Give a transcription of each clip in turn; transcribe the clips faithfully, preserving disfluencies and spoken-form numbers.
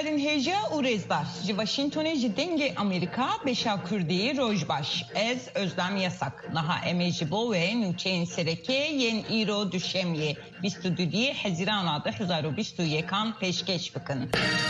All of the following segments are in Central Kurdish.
Geldin heja u rezbar. Ji Washingtonê ji dengê Amerîka beşa Kurdî rojbaş. Ez Özlem Yasak. Naha em ê ji bo wê nûçeyên serekê yên îro duşemiyê bîst û duyê Hezîrana du hezar û bîst û yekan pêşkêş bikin.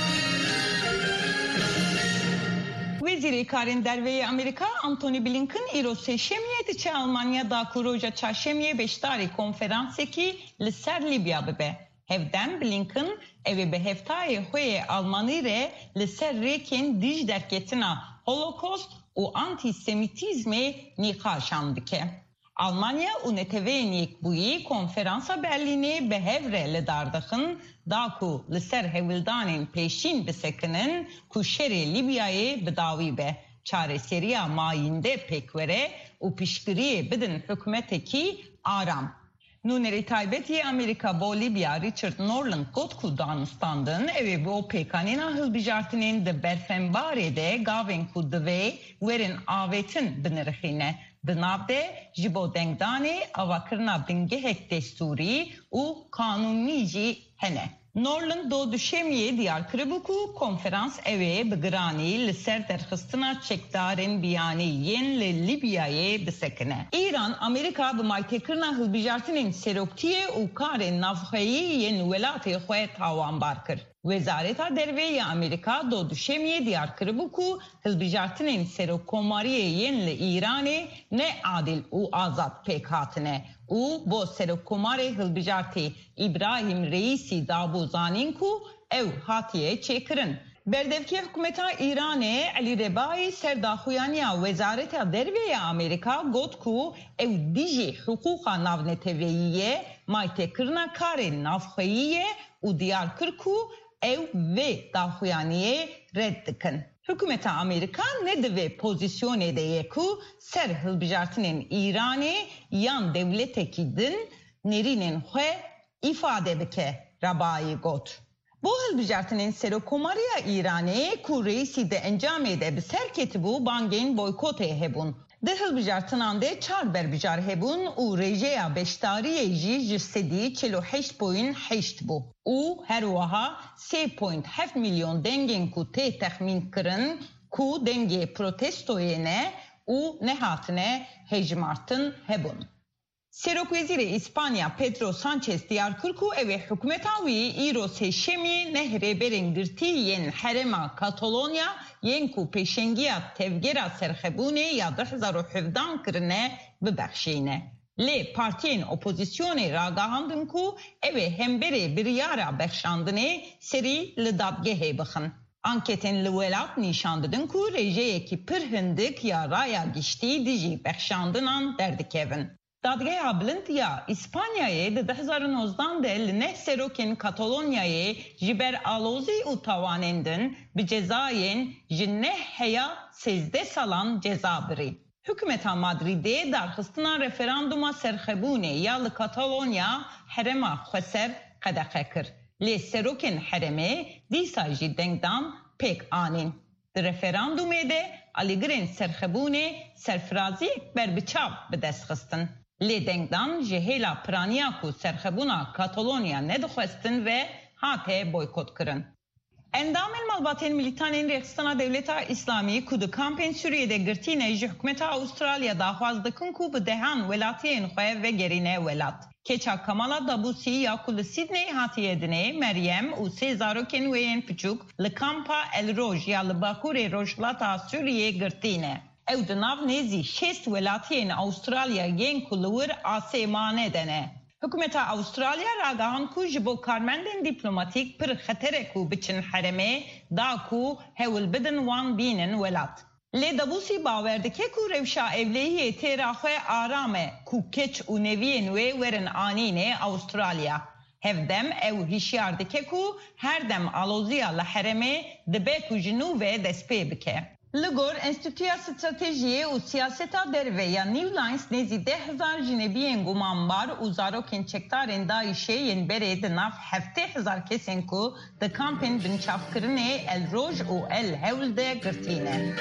Wezîrê Karên Derveyê Amerîka Antony Blinken îro sêşemiyê diçe Almanyada ku roja çarşemiyê beşdarî konferansekî li ser Libya bibe. Hevdem Blinken evi bi heftayê xwe Almanî re li ser rêkên dij derketina Holokost û antisemitîzmê nîqaşan dike. Almanya û neteweyên yekbûyî konferansa Berlînê bi hev re li dar dixin da ku li ser hewildanên pêşîn bisekinin ku şerê Libyayê bi dawî be. Çareseriya mayînde pêkwere û piştgiriyê bidin hikûmetekî aram. Nûnerê taybetî Amerîka bo Libya Richard Norland got ku danûstandin ew ê bo pêkanîna hilbijartinên di berfembarê de gavên ku divê werin avêtin binirixîne. Di nav de ji bo dengdanê avakirina bingehek destûrî û kanûnî jî hene. Norland do duşemiyê diyar kiribû ku konferans ew ê bi giranî li ser derxistina çekdarên biyanî yên li Libyayê bisekine. İran, Amerîka bi maytêkirina hilbijartinên seroktiyê û karên navxweyî yên welatê xwe tawanbar kir. Wezareta Derveyê Amerîka do duşemiyê diyar kiribû ku hilbijartinên serokkomariyê yên li Îranê ne adil û azad pêk hatine. û bo serokkomarê hilbijartê İbrahim Reîsî dabû zanîn ku ew hatiye çêkirin. Berdevkê hikûmeta Îranê Elî Rebayî ser daxuyaniya Wezareta Derveyê Amerîka got ku ew dijî hiqûqa navneteweyî maytêkirina karên navxweyî ye û diyar kir ku ew vê daxuyaniyê red dikin. Hükümeta Amerika ne divê pozisyonê de ye ku ser hilbijartinên Îranê yan devletekî din nêrînên xwe îfade bike, Rebayî got. Bu hilbijartinên serokkomariya Îranê ku reîsî de encamê de bi ser ketibû bangên boykotê hebûn. Di hilbijartinan de çar berbijar hebûn û rêjeya beşdariyê jî ji sedî çil û heşt poyîn heşt bû. û her wiha sê poyîn heft milyon dengên ku tê texmîn kirin ku dengê protestoyê ne û nehatine hejmartin hebûn. Serokwezîrê İspanya Pedro Sanchez diyar kir ku ew ê hikûmeta wî îro sêşemî neh rêberên girtî yên herêma Katalonya yên ku pêşengiya tevgera serxebûnê ya du hezar û hevdan kirine bibexşîne. Lê partiyên opozisyonê ragahandin ku ew ê hemberê biryara bexşandinê serî li dadgehê bixin. Anketên li welat nîşan didin ku rêjeyekî pir hindik ya raya giştî dijî bexşandinan derdikevin. Dadgeha bilind ya İspanyayê di du hezar û nozdan de li neh serokên Katalonyayê ji ber alozî û tawanên din bi cezayên ji neh heya sêzdeh salan ceza birî. Hükümeta Madridê darxistina referanduma serxebûnê ya li Katalonya herêma xweser qedexe kir. Lê serokên herêmê dîsa jî dengdan pêk anîn. Di referandumê de alîgirên serxebûnê serfiraziyek berbiçav bi dest xistin. Lê dengdan ji hêla piraniya ku serxebûna Katalonya nedixwestin ve hate boykot kirin. Endamên malbatên militanên Rêxistina Devleta İslamî ku di kampên Sûriyeyê girtîne ji hikûmeta Avustralya daxwaz dikin ku bi dehan welatiyên xwe vegerîne welat. Keça Kamala Dabûsî ya ku li Sydney hatiye dinê Meryem û sê zarokên wê yên piçûk li kampa El Roj ya li bakurê Rojhilata Sûriyeyê girtîne. Ew di nav nêzî şêst welatiyên Avustralya yên ku li wir asêmane de ne. Hikûmeta Avustralya ragihand ku ji bo karmendên dîplomatîk pir xetere ku biçin herêmê da ku hewil bidin wan bînin welat. Lê Dabûsî bawer dike ku rewşa evlehiyê têra xwe aram e ku keç û neviyên wê werin anînê Avustralya. Hevdem ew hişyar dike ku her dem aloziya li herêmê dibe ku ji nû ve dest pê bike. Li gor Enstitûya Stratejiyê û Siyaseta Derve ya New Lines nêzî deh hezar jinebiyên gumanbar û zarokên çekdarên Daişê yên berê di nav heftê hezar kesên ku di kampên binçavkirinê El Roj û El Hewl de girtîne.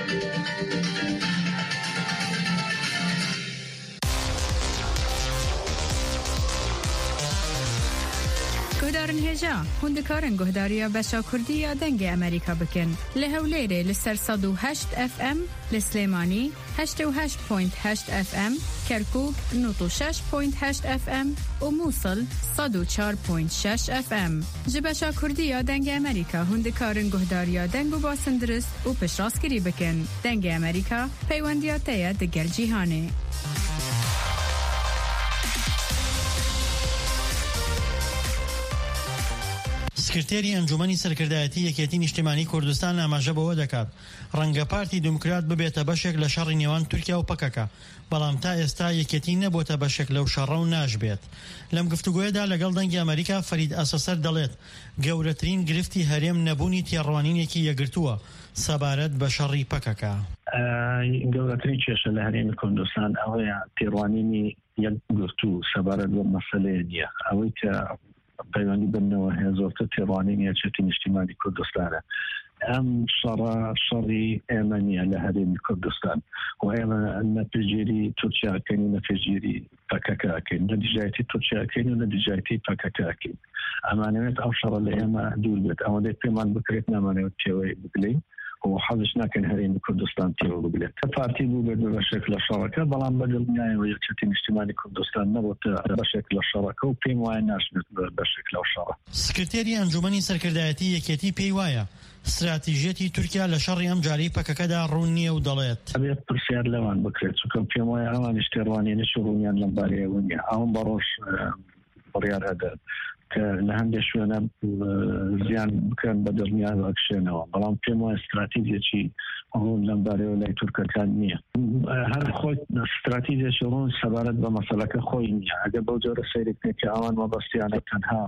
جارن هجا هندکارن گهداریا بشا کردیا دنگ امریکا بکن لهولیره لسر صد و هشت اف ام لسلیمانی هشت و هشت پوینت هشت اف ام کرکوک نوت و شش پوینت هشت اف ام و موصل صد و چهار پوینت شش اف ام جبشا کردیا دنگ امریکا هندکارن گهداریا دنگ و باسندرست و پشراسکری بکن دنگ امریکا پیوندیات تیا دگل جیهانه. سکرتێری ئەنجومەنی سەرکردایەتی یەکێتی نیشتیمانی کوردستان ئاماژە بەوە دەکات ڕەنگە پارتی دموکرات ببێتە بەشێک لە شەڕی نێوان تورکیا و پەکەکە، بەڵام تا ئێستا یەکێتی نەبووتە بەشێک لەو شەڕە و ناژبێت. لەم گفتوگۆیەدا لەگەڵ دەنگی ئەمریکا فەرید ئەسەسەر دەڵێت گەورەترین گرفتی هەرێم نەبوونی تێڕوانینێکی یەکگرتووە سەبارەت بە شەڕی پەکەکە. گەورەترین کێشە لە هەرێمی کوردستان ئەوەیە تێڕوانینی یەکگرتوو سەبارەت بە مەسەلەیە نییە، ئەوەی کە پەیوەندی بنەوە هەیە زۆرتر تێڕوانینی یەکێتی نیشتیمانی کوردستانە. ئەم شەڕە شەڕی ئێمە نییە لە هەرێمی کوردستان و ئێمە نەپێگیری تورکیاکەین و نەپێگیری پەکەکەکەین، نە دیژایەتی تورکیاکەین و نە دیژایەتی پەکەکەکەین. ئەمانەوێت ئەو شەڕە لە ئێمە دوور بێت، ئەوەندەی پێمان بکرێت نامانەوێت تێوەی بگلەین و حەزش ناکەن هەرێمی کوردستان تێوە بگرێت. پارتی بوو بێت بەشێک لە شەڕەکە، بەڵام بەدڵنیایەوە یەکێتی نیشتیمانی کوردستان نەبووتە بەشێک لە شەڕەکە و پێم وایە ناشبێت بەشێک لەو شەڕە. سکرتێری ئەنجومەنی سەرکردایەتی یەکێتی پێی وایە استراتیژیەتی تورکیا لە شەڕی ئەم جارەی پەکەکەدا ڕوون نییە و دەڵێت ئەبێت پرسیار لەوان بکرێت، چونکە پێم وایە ئەوانیش تێڕوانینەی ڕوونیان لەم بارەیەوە نییە. ئەوم بەڕۆژ بڕیار هەدەن کە لە هەندێک شوێنە زیان بکەن بە دڵنیان ئەکشێنەوە، بەڵام پێم وایە استراتیژیەکی ڕوون لەم بارەیەوە لای تورکەکان نییە. هەر خۆی استراتیژیەکی ڕوون سەبارەت بە مەسەلەکە خۆی نییە. ئەگەر بەو جۆرە سەیرێک کە ئەوان مەبەستیانە تەنها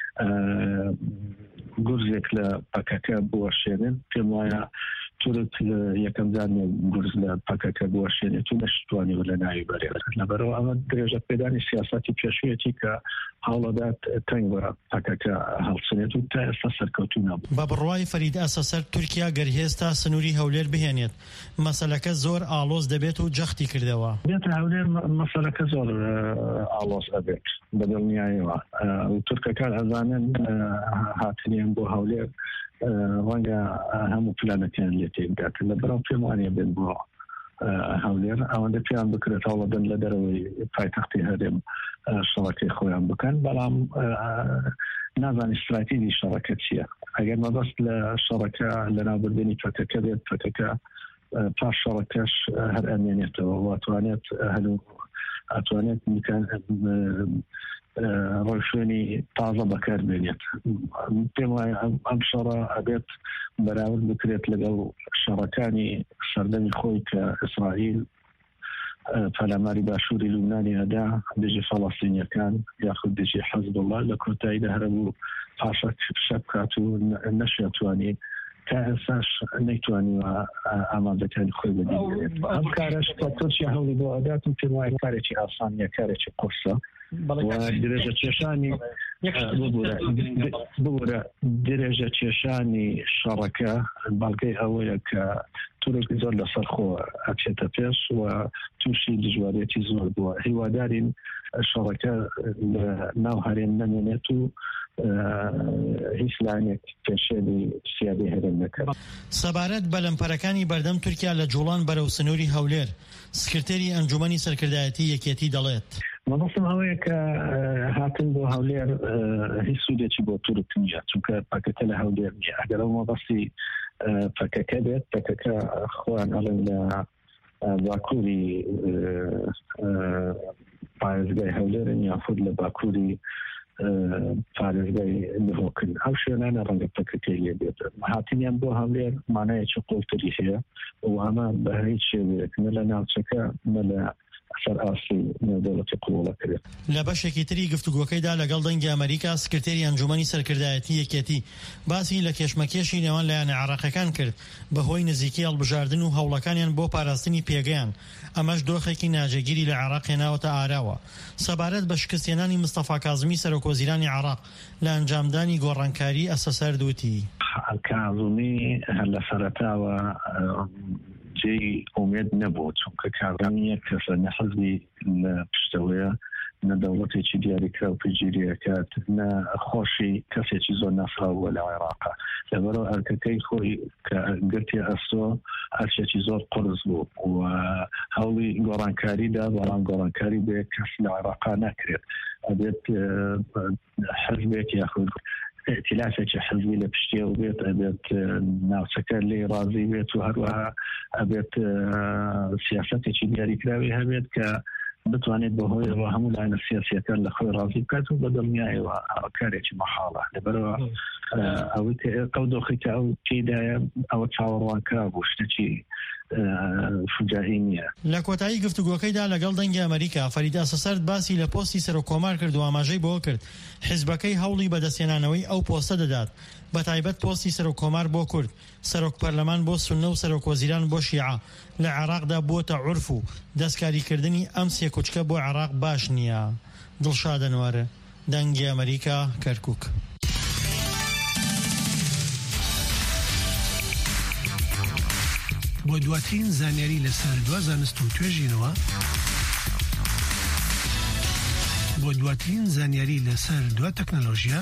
گورزێک لە پەکەکە بوەشێنن، پێم وایە تورک یەکەم جارێ گورز لە پەکەکە بوەشێنێت و نەشتوانیوە لە ناوی بەرێت. لەبەرەوە ئەمە درێژە پێدانی سیاسەتی پێشوویەتی کە هەوڵەدات تەنگ بە پەکەکە هەڵچنێت و تا ئێستا سەرکەوتوو نەبوو. بە بڕوای فەرید ئەسەسەر تورکیا گەرهێستا سنووری هەولێر بهێنێت مەسەلەکە زۆر ئاڵۆز دەبێت و جەختی کردەوە. بێتە هەولێر مەسەلەکە زۆر ئاڵۆز دەبێت بەدڵنیایەوە و تورکەکان ئەزانن هاتنیان بۆ هەولێر ڕەنگە هەموو پلانەکەیان لێ تێکدات. لەبەرەوە پێم وانییە بێت بۆ هەولێر ئەوەندە پێیان بکرێت هەوڵەدەن لە دەرەوەی پایتەختی هەرێم شەڕەکەی خۆیان بکەن، بەڵام نازانی استراتیژی شەڕەکە چییە. ئەگەر مەبەست لە شەڕەکە لە ناوبردنی پەکەکە بێت، پەکەکە پاش شەڕەکەش هەر ئەمێنێتەوە و ئەتوانێت هەلو ئەتوانێت ڕۆژێنی تازە بەکاربێنێت. پێم وایە ئەم شەڕە ئەبێت بەراورد بکرێت لەگەڵ شەڕەکانی سەردەمی خۆی کە ئیسرائیل پەلاماری باشووری لوبنانی ئەدا دژی فەڵەستینیەکان یاخود دژی حەزبوڵڵا لە کورتاییدا هەربوو پاشە شەب کات و نەشێتوانی تا ئێستاش نەیتوانیوە ئامادەکانی خۆی بەدیگرێت. ئەم کارەش کە تورکیا هەوڵی بۆ ئەدات و پێم وایە کارێکی ئاسانیە، کارێکی قورسە درێژە کێشانی ببوورە درێژە کێشانی شەڕەکە بەڵگەی ئەوەیە کە تورک زۆر لەسەر خۆ ئەچێتە پێش و تووشی دژوارێتی زۆر بووە. هیوادارین شەڕەکە لە ناو هەرێم نەمێنێت و هیچ لایەنێک کێشێنی سیادی هەرێم نەکات. سەبارەت بە لەمپەرەکانی بەردەم تورکیا لە جوڵان بەرەو سنووری هەولێر سکرتێری ئەنجومەنی سەرکردایەتی یەکێتی دەڵێت مەبەستم ئەوەیە کە هاتن بۆ هەولێر هیچ سوودێکی بۆ تورک نییە، چونکە پەکەکە لە هەولێر نییە. ئەگەر ئەو مەبەستی پەکەکە بێت، پەکەکە خۆیان ئەڵێن لە باکووری پارێزگای هەولێرن یاخود لە باکووری پارێزگای نهۆکن، ئەو شوێنانە ڕەنگە پەکەکەی لێ بێت. هاتنیان بۆ هەولێر مانایەکی قوڵتری هەیە و ئەمە بە هیچ شێوەیەک نە لە ناوچەکە نە لە سەر ئاسی نێودەوڵەتی قوڵە کرێت. لە بەشێکی تری گفتوگۆکەیدا لەگەڵ دەنگی ئەمریکا سکرتێری ئەنجومەنی سەرکردایەتی یەکێتی باسی لە کێشمەکێشی نێوان لایەنە عێراقیەکان کرد بەهۆی نزیکی هەڵبژاردن و هەوڵەکانیان بۆ پاراستنی پێگەیان، ئەمەش دۆخێکی ناجێگیری لە عێراق هێناوەتە ئاراوە. سەبارەت بە شکستێنانی مستەفا کازمی سەرۆکوەزیرانی عێراق لە ئەنجامدانی گۆڕانکاری ئەسەسەر دووتی کازمی هەر لە سەرەتاوە جێی ئومێد نەبوو، چونکە کازمی یەک کەسە نە حەزبی لە پشتەوەیە نە دەوڵەتێکی دیاریکرا و پگیریەکات نەخۆشی کەسێکی زۆر نافراوە لە عێراقا لەبەرەوە ئەرکەکەی خۆی کە گرتی ئەستۆ هەرچێکی زۆر قرس بوو و هەوڵی گۆڕانکاریدا بەڵام گۆڕانکاری بێ کەس لە عێراقا ناکرێت ئەبێت حزبێک یاخود ائتلافێکی حزبی لە پشتێ و بێت ئەبێت ناوچەکە لێ ڕازی بێت و هەروەها ئەبێت سیاسەتێکی دیاریکراوی هەبێت کە بتوانێت بەهۆی ئەوە هەموو لایەنە سیاسیەکان لە خۆی ڕازی بکات و بەدڵنیایەوە کارێکی مەحاڵە لەبەرەوە ئەوەی قەودۆخی کە ئەو تێدایە ئەوە چاوەڕوانکرا بوو شتێکی فجائی نییە. لە کۆتایی گفتوگۆکەیدا لەگەڵ دەنگی ئەمریکا فەرید ئاسەسەرد باسی لە پۆستی سەرۆکۆمار کرد و ئاماژەی بۆ کرد حیزبەکەی هەوڵی بەدەستێنانەوەی ئەو پۆستە دەدات بە تایبەت پۆستی سەرۆکۆمار بۆ کورد سەرۆک پەرلەمان بۆ سوننە و سەرۆک وەزیران بۆ شیعە لە عێراقدا بووەتە عورف و دەستکاریکردنی ئەم سێ کوچکە بۆ عێراق باش نییە. دڵشاد ئەنوارە، دەنگی ئەمریکا، کەرکووک. بۆ دواترین زانیاری لەسەر دوا زانست و توێژینەوە بۆ دواترین زانیاری لەسەر دوا تەکنۆلۆژیا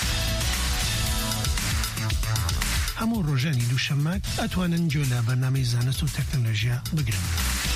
هەموو ڕۆژانی دووشەممە ئەتوانن گوێ لە بەرنامەی زانست و تەکنۆلۆژیا بگرن.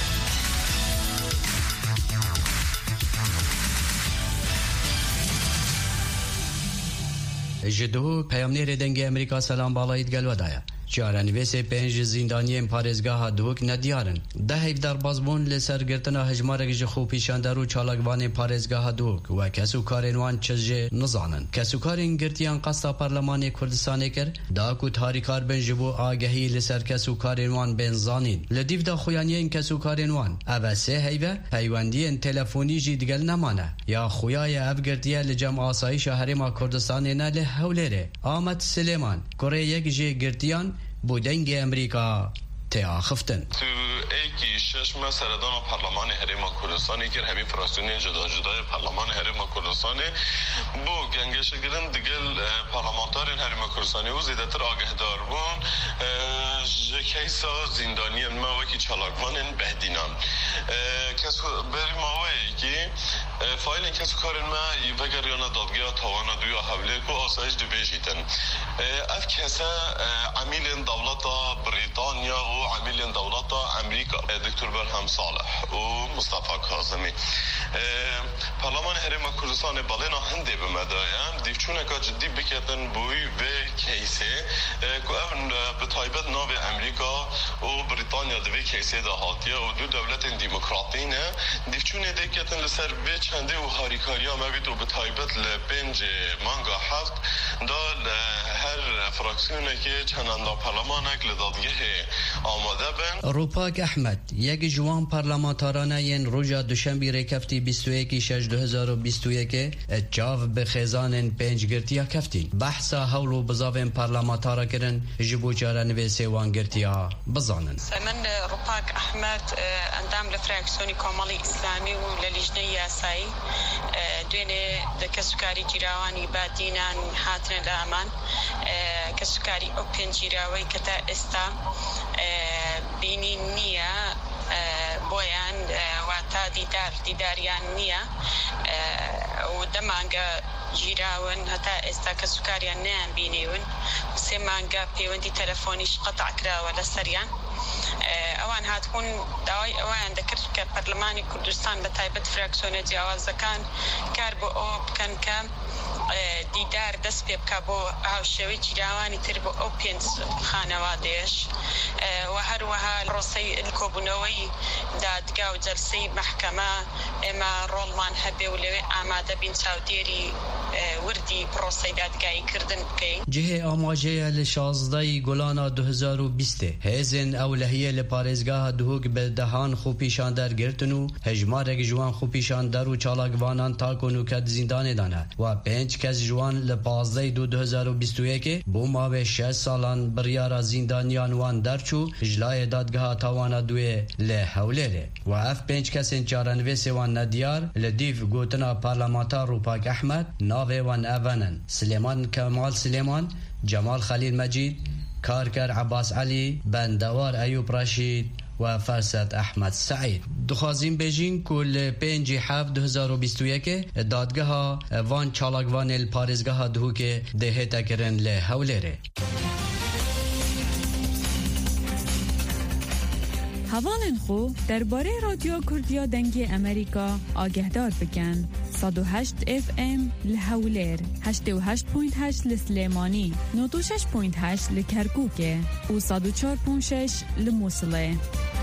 جدو پیامنیر دنگ امریکا سلام بالایت گلودایا چارەنوێسێ پێنج زیندانیên parêzgeha Duhok nediyarın. De hevdar bazbûn li ser girtina hejmarek ji xwepêşandar û çalakvanê parêzgeha Duhok we kesûkarên wan çi jê nizanin. Kesûkarên girtiyan qasta Parlemanê Kurdistanê kir, da ku tarîkar bin ji bo agehî li ser kesûkarên wan bên zanîn. Li dîv da xuyaniyên kesûkarên wan, ev e sê heyve peywendiyên telefonî jî digel nemane. Ya xuyaye ev girtiye li cem asayîşa Herêma Kurdistanê ne li Hewlêrê. Ahmet Silêman, kurê yek jê girtiyan بۆ دەنگی ئەمریکا تێئاخفتن. تو ایکی ششم سردان پارلمان هرێما کوردستانی کرد هەمی فراکسیۆنên جدا جدای پارلمان هەرێما کوردستانی بۆ گەنگەشەگرن دگەل پارلمانتارên هەرێما کوردستانی و زیاتر ئاگهدار بوون ji keysa zîndaniyên me wekî çalakvanên behdînan. Berî mawayekî failên kesûkarên me vegeriyana dadgeha tawana duya Hewlêr ku asayîş dibêjîtin. Ev kese emîlên dewleta Brîtanya û emîlên dewleta Emerîka Diktor Berhem Salih û Mustafa Kazimî. Parlemanê Herêma Kurdistanê balêna hindê bi me daye dîvçûneka ciddî biketin boî vê keysê ku ev bi taybet navê Emerîka û Brîtanya di vê keysê de hatiye û du dewletên dîmokratî ne dîvçûnê dê ketin li ser vê çendê û harîkariya me bît û bi taybet li pêncê manga heft da her fraksiyonekê çendanda parlamanek li dadgehê amade bin. Rupak Ehmed yek ji wan parlamentaraneyên roja duşembî rêkefti bîst û yekî şeş du hezar û bîst û yekê çav bi xêzanên pêncgirtiya keftîn. Behsa hewl û bizavên parlamentara kirin ji bo çarenivêsê wan girtiya bizanin. من رپاک احمد اندام لفراکسیۆنی کۆمەڵی ئیسلامی و لە لیژنەی یاسایی دوێنێ کەسوکاری جیراوانی بادینان هاتنە لە ئەمان کەسوکاری ئەو پێنجیراوەی کە تا ئێستا بینی نییە بۆیان واتا دیدار دیداریان نییە و دەمانگە جیراون هەتا ئێستا کەسوکاریان نیان بینیون سێ مانگە پەیوەندی تەلەفۆنیش قەتع کراوە لە سەریان ئەوان هاتبوون داوای ئەویان دەکرد کە پەرلەمانی کوردستان بە تایبەت فراکسیۆنە جیاوازەکان کار بۆ ئەوە بکەن کە دیدار دەست پێ بکە بۆ هاوشێوەی جیراوانی تر بۆ ئەو پێنج خانەوادەیەش و هەروەها ڕۆسەی کۆبوونەوەی دادگا و جەلسەی مەحکەمە ئێمە ڕۆڵمان هەبێ و لەوێ ئامادە بین چاودێری وردی پرۆسەی دادگایی کردن بکەین. Cihê amajeya li şazdayî Golana du hezar û bîstê hêzên ewlehiyê li parêzgeha Duhok bi dehan xwepêşander girtin û hejmarek ji wan xwepêşander û çalakvanan takon û ket zîndanê dane we pênc kes ji wan li pazdeyê du hezar û bîst û yekê bû mavê şeş salan biryara zîndaniyan wan derçû ji layê dadgeha tawana duê li Hewlêrê we ev pênc kesên çarenivêsê wan nediyar li dîv gotina parlamenter Rupak Ehmed navê wan evenin Silêman Kemal Silêman Cemal Xelîl Mecîd Karker Abbas Elî Bendewar Eyûb Reşîd و فرسد احمد سعید. دخوازیم بیجین کل پنج هفت دو هزار و بیست و یک دادگاه وان چالاگوان الپارزگاه دهوک ده تکرن له هولره. هوالن خو درباره رادیو کردیا دنگی امریکا آگهدار بکن. صد و هشت اف ام لحولیر، هشت و هشت پوینت هشت لسلیمانی، نود و شش پوینت هشت لکرکوکه و صد و چهار پوینت شش لموصله.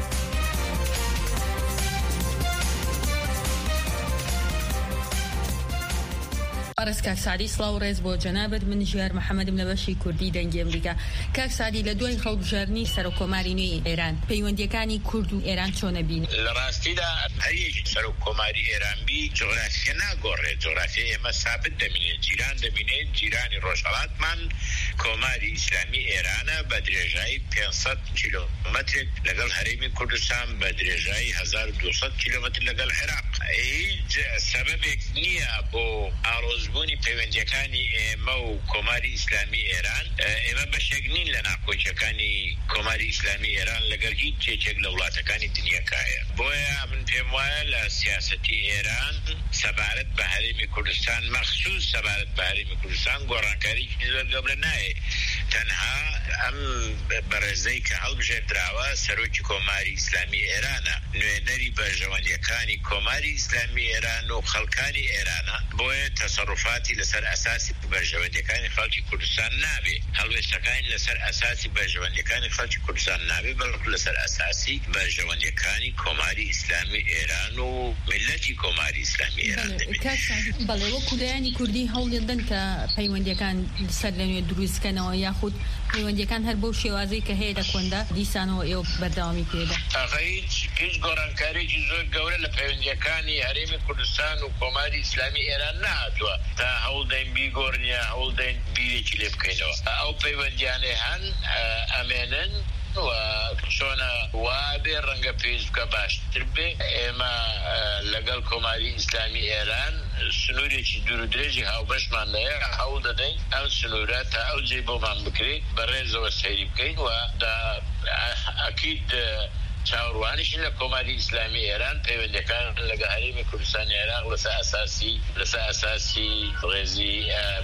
أرس كاك سعدي سلاو رئيس بو جنابت من جهر محمد منبشي كردي دنجي أمريكا. كاك سعدي لدوي خلق جارني سرو كوماريني إيران بيوندي كاني كردو إيران چون بين لراستي دا هي سرو كوماري إيران بي جغرافيا ناقوري جغرافيا إما ثابت دميني جيران دميني جيراني روشالات من كوماري إسلامي إيران بدرجاي پانصد كيلومتر لقل حريمي كردستان بدرجاي هزار و دوصد كيلومتر لقل العراق. هيج سببك نية بو عروض بونی پیوندیکانی ما و کماری اسلامی ایران اما بشگنین لنا کوچکانی کماری اسلامی ایران لگر هیچ چیچک لولاتکانی دنیا کایا بویا من پیموال سیاستی ایران سبارت به حریم کردستان مخصوص سبارت به حریم کردستان گورانکاری چیزی قبل نای تنها ام برزی که حل بجه دراوا سروچ کماری اسلامی ایران نوینری برجواندیکانی کماری اسلامی ایران و خلکانی ایران بویا تصرفاتی لسر اساسی برجواندیکانی خلکی کردستان نابی هلوستکانی لسر اساسی برجواندیکانی خلکی کردستان نابی بلکه لسر اساسی برجواندیکانی کماری اسلامی ایران و ملتی کماری اسلامی ایران بله و کلیانی کردی هول دن که پیوندیکان سر لنوی دروز کنه و یاخود پیوندیکان هر بو شوازی که هیدا کنده دیسانو ایو بردامی پیدا هیچ هیچ گورانکاری چیزو گوره لپیوندیکانی حریم کردستان و کماری اسلامی ایران نه تو تا هول دین بیگورنیا هول دین بیری چلیب کنه او پیوندیانه هن امنن و چون وابی رنگ پیش که باشتر به اما لگل کماری اسلامی ایران سنوری چی دور درجی هاو بش من دایر هاو دادین ام سنورات هاو جیبو من بکری برای زو سیری بکین و دا اکید چاوروانیش لکماری اسلامی ایران پیوندکان لگه حریم کردستان عراق لسا اساسی لسا اساسی غزی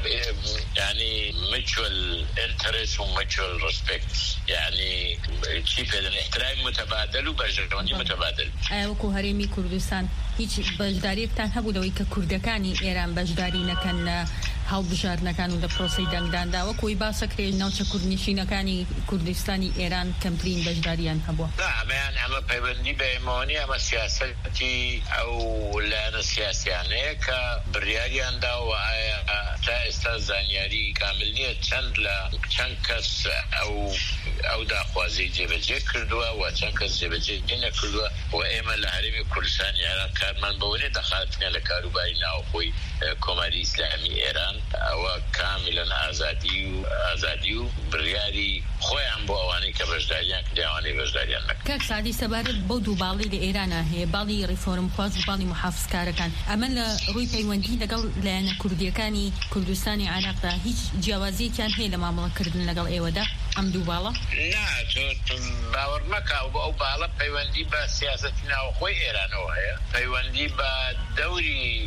يعني mutual interest و mutual respect يعني چی پیدن احترام متبادل و برجوانی متبادل. وکو حریمی کردستان هیچ بجداری بتان هبودوی که کردکانی ایران بجداری نکن هاو بجار نکن و لپروسی دنگدان دا وکوی باسکری نوچه کردنشینکانی کردستانی ایران کمترین بجداریان هبو. لا من اما پیوندی به ایمانی اما سیاستی او لان سیاسیانه که بریاریان دا و تا استازانیاری کامل نیت چند لا چند کس او او دا خوازی جبجه کردوا و چند کس جبجه نکردوا و ایما لحریم کردستان ایران کارمان بونه دخالتنا لکاروباری ناو خوی کماری اسلامی ایران و کاملا آزادی و آزادی و بریاری خویم با اوانی که بجداریان که دیوانی بجداریان نکن. کاک سعدی سبارت بودو بالی لإيران هي بالی ریفورم خواست بالی محافظ کارکان اما لروی پیوندی لگل لان کردیکانی کردستانی عراق دا هیچ جوازی کان هی لمعامله کردن لگل ایودا ام دو بالا؟ نه تو باور مکه او بالا پیوندی با سیاستنا و خوی ایران هست پیوندی با دوری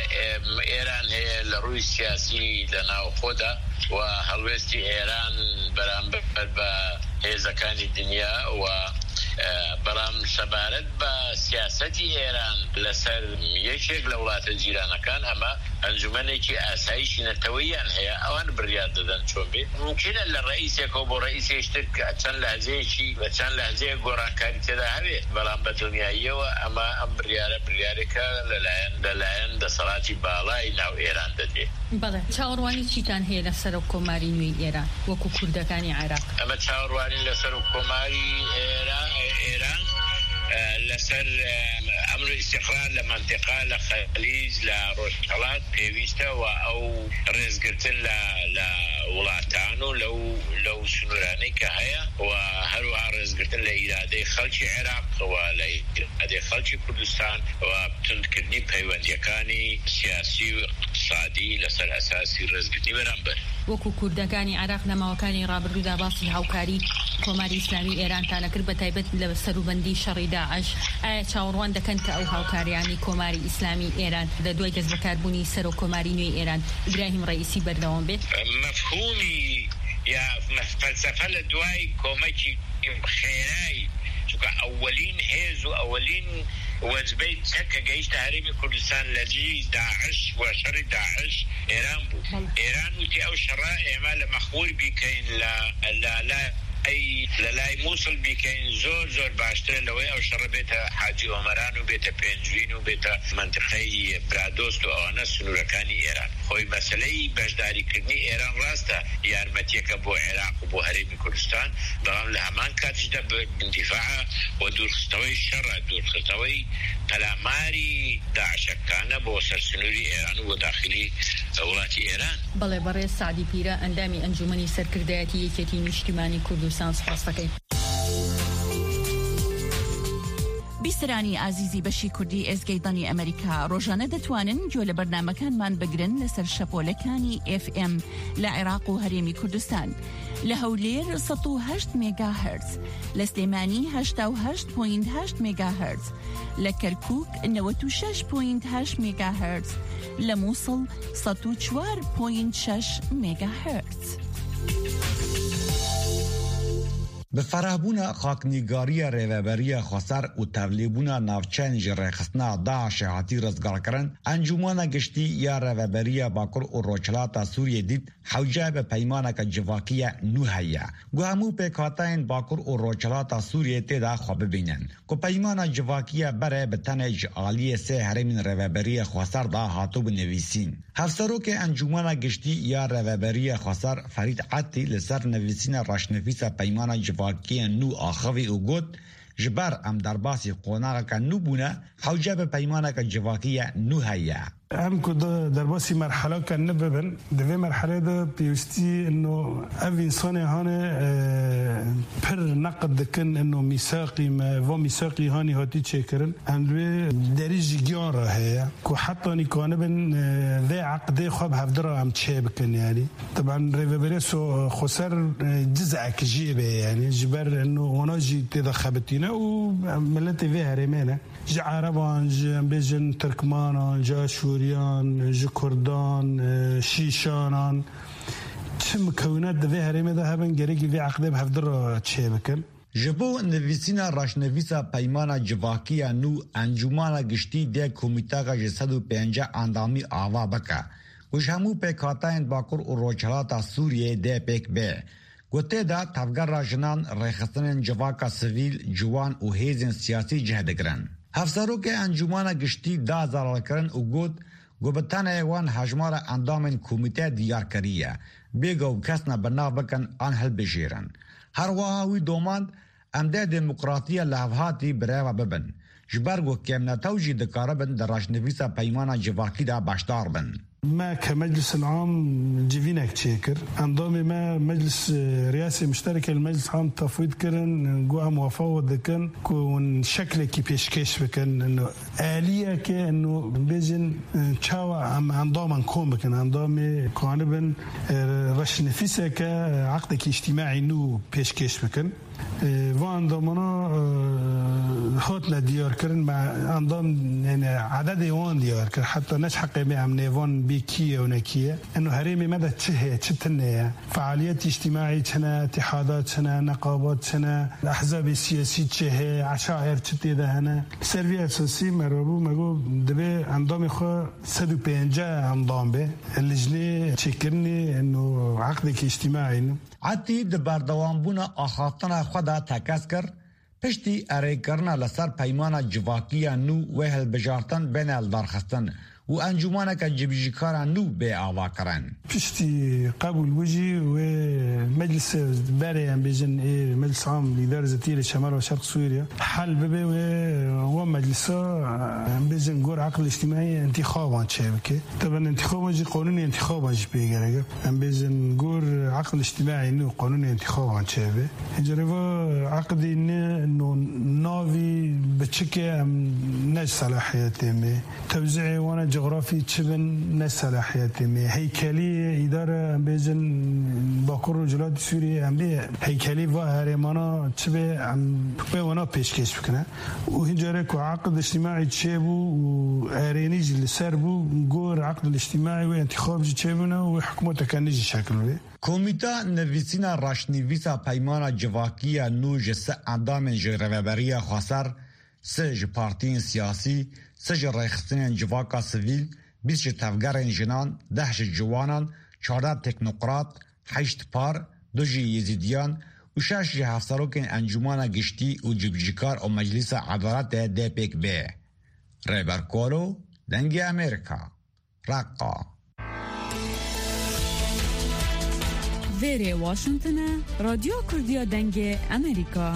ایران هی لروی سیاسی لنا و خودا و هلوستی ایران برام با هزکانی دنیا و برام سبارت با سیاستی ایران لسر یکیک لولات جیران کان اما انجمنی که آسایش نتویان هیا آن بریاد دادن چون بی ممکنه لرئیس یکو با رئیس اشترک چند لحظه چی و چند لحظه گوران کاری تدا هبی برام به دنیایی و اما ام بریاره بریاره که للاین للاین دا صلاتی بالای ناو ایران دادی. بله چاوروانی چیتان هی لسر حکوماری نوی ایران وکو کردکانی عراق اما چاوروانی لسر حکوماری ایران ایران لسر امر استقرار لمنطقه لخلیج لروشالات پیوسته و او رزقتن ل لولاتانو لو لو سنورانی که هيا و هر رزقتن لاراده خلق عراق و لاراده خلق کردستان و تندکردنی پیوندیکانی سیاسی و اقتصادی لەسەر ئەساسی ڕێزگرتنی بەرامبەر. وەکو کوردەکانی عێراق لە ماوەکانی ڕابردوودا باسی هاوکاری کۆماری ئیسلامی ئێرانتانە کرد بە تایبەت لە سەروبەندی شەڕی داعش. ئایا چاوەڕوان دەکەن کە ئەو هاوکاریانی کۆماری ئیسلامی ئێران لە دوای دەستبەکاربوونی سەرۆک کۆماری نوێی ئێران ئیبراهیم ڕەئیسی بەردەوام بێت؟ مەفهومی یا فەلسەفە لە دوای کۆمەکی خێرایی چونکە ئەوەلین هێز و ئەوەلین وەجبەی چەکە گەیشتە هەرێمی کوردستان لە جێی داعش و شەڕی داعش ئێران بوو. ئێران وتی ئەو شەڕە ئێمە لە مەخور بیکەین لە ئەی لە لای مووسڵ بیکەین زۆر زۆر باشترە لەوەی ئەو شەڕە بێتە حاجی ئۆمەران و بێتە پێنجوین و بێتە منتقەی برادۆست و ئەوانە سنوورەکانی ئێران. خۆی مەسەلەی بەشداریکردنی ئێران ڕاستە یارمەتیەکە بۆ عێراق و بۆ هەرێمی کوردستان، بەڵام لە هەمان کاتیشدا بندیفاع و دوورخستەوەی شەڕە دوورخستەوەی پەلاماری داعشەکانە بۆ سەرسنووری ئێران و بۆ داخلی وڵاتی ئێران. بەڵێ بەڕێز سعدی پیرە ئەندامی ئەنجومەنی سەرکردایەتی یەکێتی نیشتیمانی کوردستان سپاس دەکەین. بیسەرانی ئازیزی بەشی کوردی ئێزگەی ئەمریکا ڕۆژانە دەتوانن گوێ لە بەرنامەکانمان بگرن لەسەر شەپۆلەکانی ئف ئێم لە عێراق و هەرێمی کوردستان، لە هەولێر سەد و هەشت مێگاهەرتز، لە سلێمانی هەشتا و هەشت پۆینت هەشت مێگاهەرتز، لە کەرکووک نەوەت و شەش پۆینت هەشت مێگاهەرتز، لە مووسڵ سەد و چوار پۆینت شەش مێگاهەرتز. به فرهبونا خاکنیگاری ریوبری خسر و ترلیبونا ناوچنج رخصنا داعش هاتی رزگار کرن انجمانا گشتی یا ریوبری باکر و روچلاتا سوریه دید حوجه به پیمانه که جواکیه نوهیه گو همو پیکاتین باکر و روچلاتا سوریه تیدا خواب بینن گو پیمانا جواکیه بره به تنج آلی سه هرمین ریوبری خسر دا هاتو بنویسین. هفسرو که انجمانا گشتی یا ریوبری خسر فرید عطی لسر نویسین راشنفیس پیمانا جواکیه نو آخوی او گود جبر ام در باسی قوناغا که نو بونه حوجه به پیمانه که جواکیه نو هیه. ام كده درباسي مرحله كان نببن دفي مرحله ده بيستي انه افي انسان هانه بر نقد كان انه ميثاقي ما و ميثاقي هاني هاتي تشكرن اندوي دريج جيار هي كو حتى ني كان بن ذي عقد خب هفدر ام تشابكن يعني طبعا ريفيريسو خسر جزء كجيبه يعني جبر انه وناجي تدخبتينا وملتي فيها ريمانه جا عربان جا بيجن تركمانان جا شوريان جا كردان شيشانان چه مكونات ده هرمه ده هبن گريگي في عقده بهفدر چه بكن جبو نویسینا راشنویسا پیمانا جواکیا نو انجمانا گشتی ده کمیتاغا جسد و پینجا اندامی آوا بکا وش همو پیکاتاین باکر و روچلاتا سوریه ده پیک بے گوته دا تفگر راجنان ریخستن جواکا سویل جوان و هیزن سیاسی جهدگرن. هفسرو که انجمانا گشتی دا زرال کرن و گود گوبتان ایوان حجمار اندامن کمیته دیار کریه بیگو کسنا بناو بکن آنهل بجیرن. هر واهاوی دوماند امده دموکراتیه لحوهاتی برایو ببن. جبرگو کم نتوجی دکاربن در راشنویسا پیمانا جواکی دا باشدار بن. ما كمجلس العام جيفينك تشيكر انضمي ما مجلس رئاسي مشترك المجلس العام تفويض كرن جوا مفوض كان كون شكل كي بيشكش بكن انه آلية كي انه بيجن تشاوا عم انضم كوم كان انضمي قانبا رش نفسه كعقد اجتماعي نو بيشكش بكن وان ضمنا هاتنا ديار كرن مع انضم يعني عدد وان ديار كرن حتى نشحق بهم نيفون بيكيه ونكيه انه هريمي مدى تشهي تشتنيا فعاليات اجتماعيه تشنا اتحادات تشنا نقابات تشنا الاحزاب السياسيه تشهي عشائر تشتي ده هنا سيرفي اساسي مربو مغو دبي انضم خو سدو بينجا انضم به اللجنه تشكرني انه عقدك اجتماعي عتی د بردوام بونا آخافتنا خدا تکس کر پشتی اری کرنا لسر پیمانا جواکیا نو و هل بجارتن بین الدارخستن و انجمانا که جبجیکارا نو به آوا کرن پشتی قبول وجی و مجلس باري ام بيجن مجلس عام لإدارة ذاتية لشمال وشرق سوريا حل ببي و مجلسا ام بيجن قور عقل اجتماعي انتخابا تشابكي طبعا انتخابا جي قانوني انتخابا جي بيجرق ام بيجن قور عقل اجتماعي انه قانوني انتخابا تشابه جريفا عقدي انه نافي بتشكي ام نج صلاحياتي توزيعي وانا جغرافی چبن نصلاحیتی می هیکلی اداره بیزن باکور و جلاد سوریه هم بی هیکلی و هرمانا چبه هم به ونا پیشکش بکنه و هنجاره که عقد اجتماعی چه بو و ارینیج لسر بو گور عقد الاجتماعی و انتخاب چه بونه و حکومت کنیجی شکل بی کمیته نویسینا راشنویسا پیمانا جواکیه نوج سه اندام جرببری خاصر سه پارتین سیاسی سه ریختین جواکا سویل بیست تفگرین جنان ده جوانان چهارده تکنوقرات هشت پار دو یزیدیان و شش هفسروکین انجمن گشتی و جبجیکار و مجلس عدالت ده پیک بی ریبر کولو دنگی امریکا رقا ویری واشنطن رادیو کردیا دنگ امریکا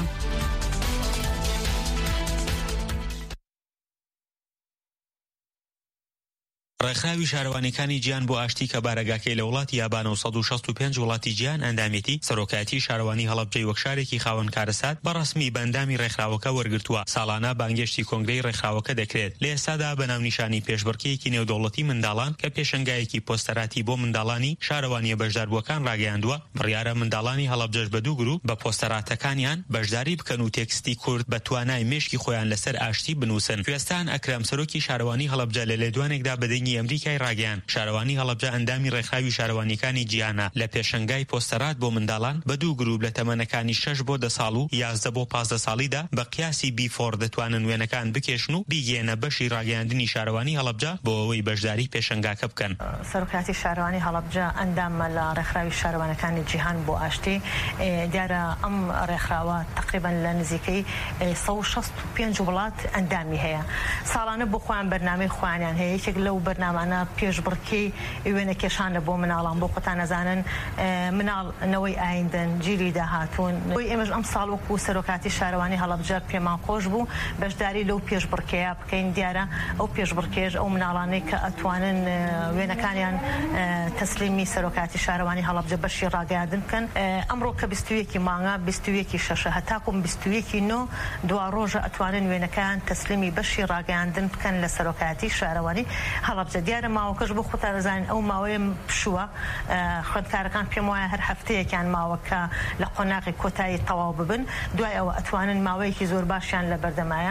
ڕێکخراوی شارەوانیەکانی گیان بۆ ئاشتی کە بارەگاکەی لە وڵاتی یابانە و سەد و شەست و پێنج وڵاتی گیان ئەندامێتی سەرۆکایەتی شارەوانی هەڵەبجەی وەک شارێکی خاوەن کارەسات بەڕەسمی بەندامی ڕێکخراوەکە وەرگرتووە. ساڵانە بانگێشتی کۆنگرەی ڕێکخراوەکە دەکرێت. لە ئێستادا بە ناونیشانی پێشبڕکێیەکی نێودەوڵەتی منداڵان کە پێشەنگایەکی پۆستەراتی بۆ منداڵانی شارەوانیە بەشداربووەکان ڕاگەیاندووە بڕیارە منداڵانی هەڵەبجەش بە دوو گروپ بە پۆستەراتەکانیان بەشداری بکەن و تێکستی کورد بە توانای مێشکی خۆیان لەسەر ئاشتی بنووسن. کوێستان ئەکرام سەرۆکی شارەوانی هەڵەبجە لە لێدوانێکدا بەدەنگی ئەمریکای ڕاگەیاند شارەوانی هەڵەبجە ئەندامی ڕێکخراوی شارەوانیەکانی گیانە لە پێشەنگای پۆستەرات بۆ منداڵان بە دوو گروپ لە تەمەنەکانی شەش بۆ دە ساڵ و یازدە بۆ پازدە ساڵیدا بە قیاسی بیفۆر دەتوانن وێنەکان بکێشن و بیگێنە بەشی ڕاگەیاندنی شارەوانی هەڵەبجە بۆ ئەوەی بەشداری پێشەنگاکە بکەن. سەرۆکایەتی شارەوانی هەڵەبجە ئەندامە لە ڕێکخراوی شارەوانەکانی جیهان بۆ ئاشتی دیارە ئەم ڕێکخراوە تقریبا لە نزیکەی سەد و شەست و پێنج وڵات ئەندامی هەیە. ساڵانە بۆ خۆیان بەرنامەی خۆیانیان هەیە. یەکێک لەو بەرنامانە پێشبڕکێی وێنەکێشانە بۆ مناڵان بۆ خۆتان نەزانن مناڵنەوەی ئایندن جیلی داهاتوون. بۆی ئێمەش ئەم ساڵ وەکو سەرۆکایەتی شارەوانی هەڵەبجە پێمان خۆش بوو بەشداری لەو پێشبڕکەیە بکەین. دیارە ئەو پێشبڕکێش ئەو مناڵانەی کە ئەتوانن وێنەکانیان تەسلیمی سەرۆکایەتی شارەوانی هەڵەبجە بەشی ڕاگەیاندن بکەن. ئەمڕۆ کە بیست و یەکی مانگە بیست و یەکی شەشە هەتاکوم بیست و یەکی نۆ دوا ڕۆژە ئەتوانن وێنەکان تەسلیمی بەشی ڕاگەیاندن بکەن لە سەرۆکایەتی شارەوانی هەڵەبجە. دیارە ماوەکەش بۆ خۆتان دەزانین ئەو ماوەیە پشووە خوێندکارەکان پێم وایە هەر هەفتەیەکیان ماوە کە لە قۆناغی کۆتایی تەواو ببن دوای ئەوە ئەتوانن ماوەیەکی زۆر باشیان لە بەردەمایە.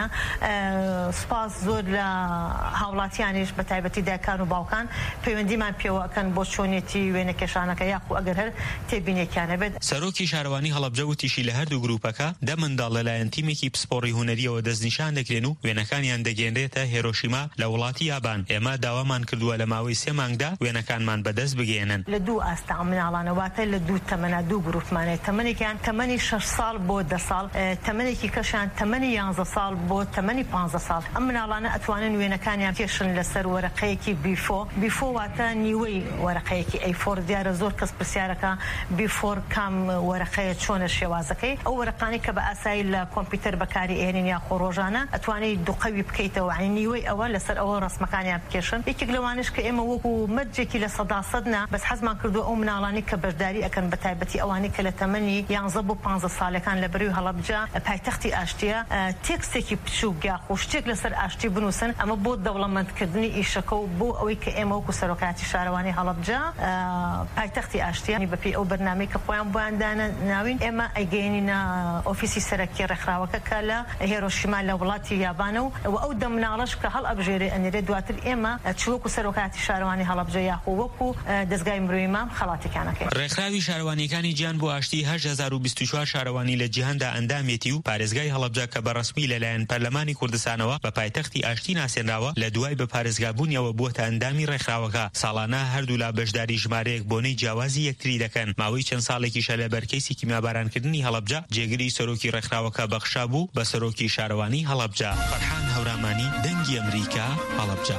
سوپاس زۆر لە هاوڵاتیانیش بە تایبەتی دایکان و باوکان پەیوەندیمان پێوە ئەکەن بۆ چۆنیەتی وێنەکێشانەکە یاخو ئەگەر هەر تێبینێکیانە بێت. سەرۆکی شارەوانی هەڵەبجە وتیشی لە هەردوو گروپەکە دە منداڵ لەلایەن تیمێکی پسپۆڕی هونەریەوە دەستنیشان دەکرێن و وێنەکانیان دەگەێنرێتە هیرۆشیما لە وڵاتی یابان. ئێمە داوامان کردووە لە ماوەی سێ مانگدا وێنەکانمان بەدەست بگێنن. لە دوو ئاستا مناڵانەواتە لە دوو تەمەنە دوو گروپمانێت تەمەنێکیان تەمەنی شەش ساڵ بۆ دە ساڵ تەمەنێکی کەشان تەمەنی یانزە ساڵ بۆ تەمەنی پانزە ساڵ. ئەم مناڵانە ئەتوانن وێنەکانیان کێشن لەسەر وەرەقەیەکی بیفۆ. بیفۆ واتە نیوەی وەرەقەیەکی ئەیفۆر. دیارە زۆر کەس پرسیارەکە بیفۆر کام وەرەقەیە چۆنە شێوازەکەی. ئەو وەرەقانی کە بە ئاسایی لە کۆمپیوتەر بەکاری ئێنین یا خۆڕۆژانە ئەتوانێت دووقەوی بکەیتەوە عین نیوەی ئەوە لەسەر ئەوە ڕسمەکانیان بکێشن. یەکێک لەوانش کە ئێمە وەکو مەرجێکی لە سەدا سەدنا بەس حەزمان کردو ئەو مناڵانی کە بەشداری ئەکەن بە تایبەتی ئەوانی کە لە تەمەنی یانزە بۆ پانزە ساڵەکان لە بەروی هەڵەبجە پایتەختی ئاشتیە تێکستێکی بچووک یاخو شتێک لەسەر ئاشتی بنووسن. ئەمە بۆ دەوڵەمەندکردنی ئیشەکە و بۆ ئەوەی کە ئێمە وەکو سەرۆکایەتی شارەوانی هەڵەبجە پایتەختی ئاشتیە بەپێی ئەو بەرنامەی کە خۆیان بۆیان دانا ناوین ئێمە ئەیگەێنینە ئۆفیسی سەرەکی ڕێکخراوەکە کە لە هیرۆشیما لە وڵاتی یابانە و ئەو دە مناڵەش کە هەڵ ئەبژێرێ ئەنێرێ دواتر ئێمە چوەکو سەرۆکایەتی شارەوانی هەڵەبجە یاخو وەکو دەستگای مرۆیی مام خەڵاتێکانەکەی. ڕێکخراوی شارەوانیەکانی گیان بۆ ئاشتی هەشت هەزار و بیست و چوار شارەوانی لە جیهاندا ئەندامێتی و پارێزگای هەڵەبجە کە بەڕەسمی لەلایەن پەرلەمانی کوردستانەوە بە پایتەختی ئاشتی ناسێنراوە لە دوای بە پارێزگابوونیەوە بووەتە ئەندامی ڕێکخراوەکە. ساڵانە هەردوو لا بەشداری ژمارەیەک بۆنەی جیاوازی یەکتری دەکەن. ماوەی چەند ساڵێکیشە لە بەرکەیسی کیمیابارانکردنی هەڵەبجە جێگیری سەرۆکی ڕێکخراوەکە بەخشا بوو بە سەرۆکی شارەوانی هەڵەبجە. فەرحان هەورامانی دەنگی ئەمریکا هەڵەبجە.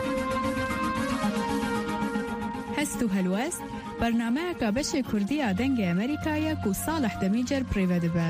هەست و هەلوەست بەرنامەیەکە بەشێ کوردیە دەنگی ئەمریکایەک و ساڵح دەمیجەر پڕێوە دەبە.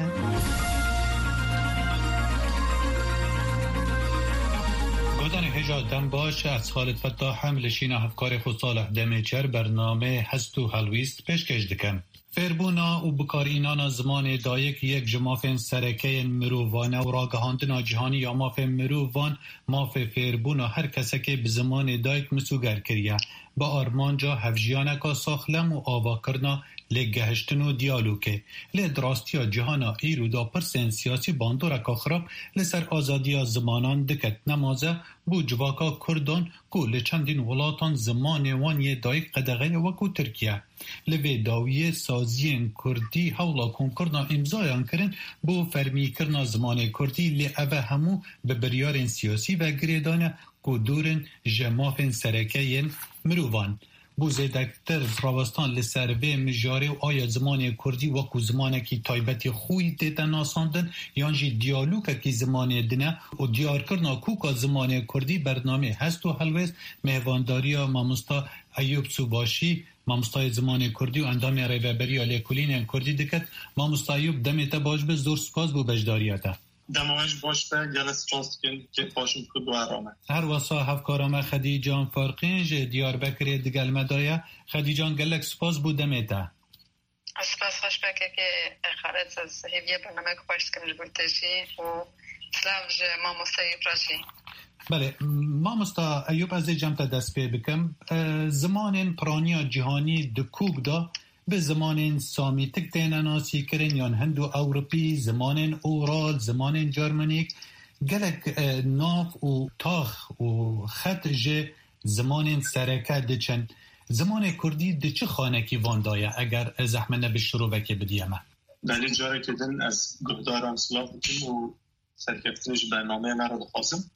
گۆدانی هێژا دەم باش از خالد فتاح هم لشین هفکار خود صالح دەمیجەر برنامه هەست و هەلویست پێشکەش دەکەن. فیربونا و بکارینانا زمان دایک یک جمافن سرکه مرووان و راگهاندنا جهانی یا ماف مرووان ماف فیربونا هر کسی که به زمان دایک مسوگر کریه با آرمانجا هفجیانکا ساخلم و آوا کرنا لگهشتن و دیالوکه لی دراستی جهانا ایرو دا پرسین سیاسی باندورکا خراب لسر آزادی زمانان دکت نمازه بو جواکا کردان کو لچندین ولاتان زمان وانی دایک قدغه وکو ترکیه لوی داویه سازین کردی حولا کن کرنا امضایان کرن بو فرمی کرنا زمان کردی لی اوه همو به بریارن سیاسی و گریدان کو دورن جمافن سرکه مرووان بو زیدکتر راوستان لسروه مجاره و آیا زمان کردی وکو زمانه کی تایبتی خوی دیتا ناساندن یانجی دیالوگه کی زمانه دنه و دیار کرنا کوکا زمان کردی برنامه هست و حلوز مهوانداری مامستا ایوب سوباشی مامستای زمان کردی و اندام ریوبری آلی کلین کردی دکت مامستا ایوب دمیتا باش به زور سپاس بو بجداریاتا دمایش باش به گلس پاس که پاشم که دو ارامه هر واسا هفکارامه خدیجان فارقینج دیار بکری دگل مدایا خدیجان گلک سپاس بود دمیتا سپاس خوش بکر که خارج از هیویه برنامه که پاشت کنش بودتشی و سلاوج مامستا ایوب راشی بله مامستا ایوب از جمعت دست پی بکم زمان پرانیا جهانی دکوب دا به زمان سامی تک دینا ناسی کرن یان هندو اوروپی زمان اورال زمان جرمنیک گلک ناف و تاخ و خط جه زمان سرکه دچن زمان کردی دچه خانه کی واندایه اگر زحمه نبی شروع وکی بدیمه بله جاره کدن از گهدارم سلاف بکیم و سرکفتنش برنامه مرا دخواستم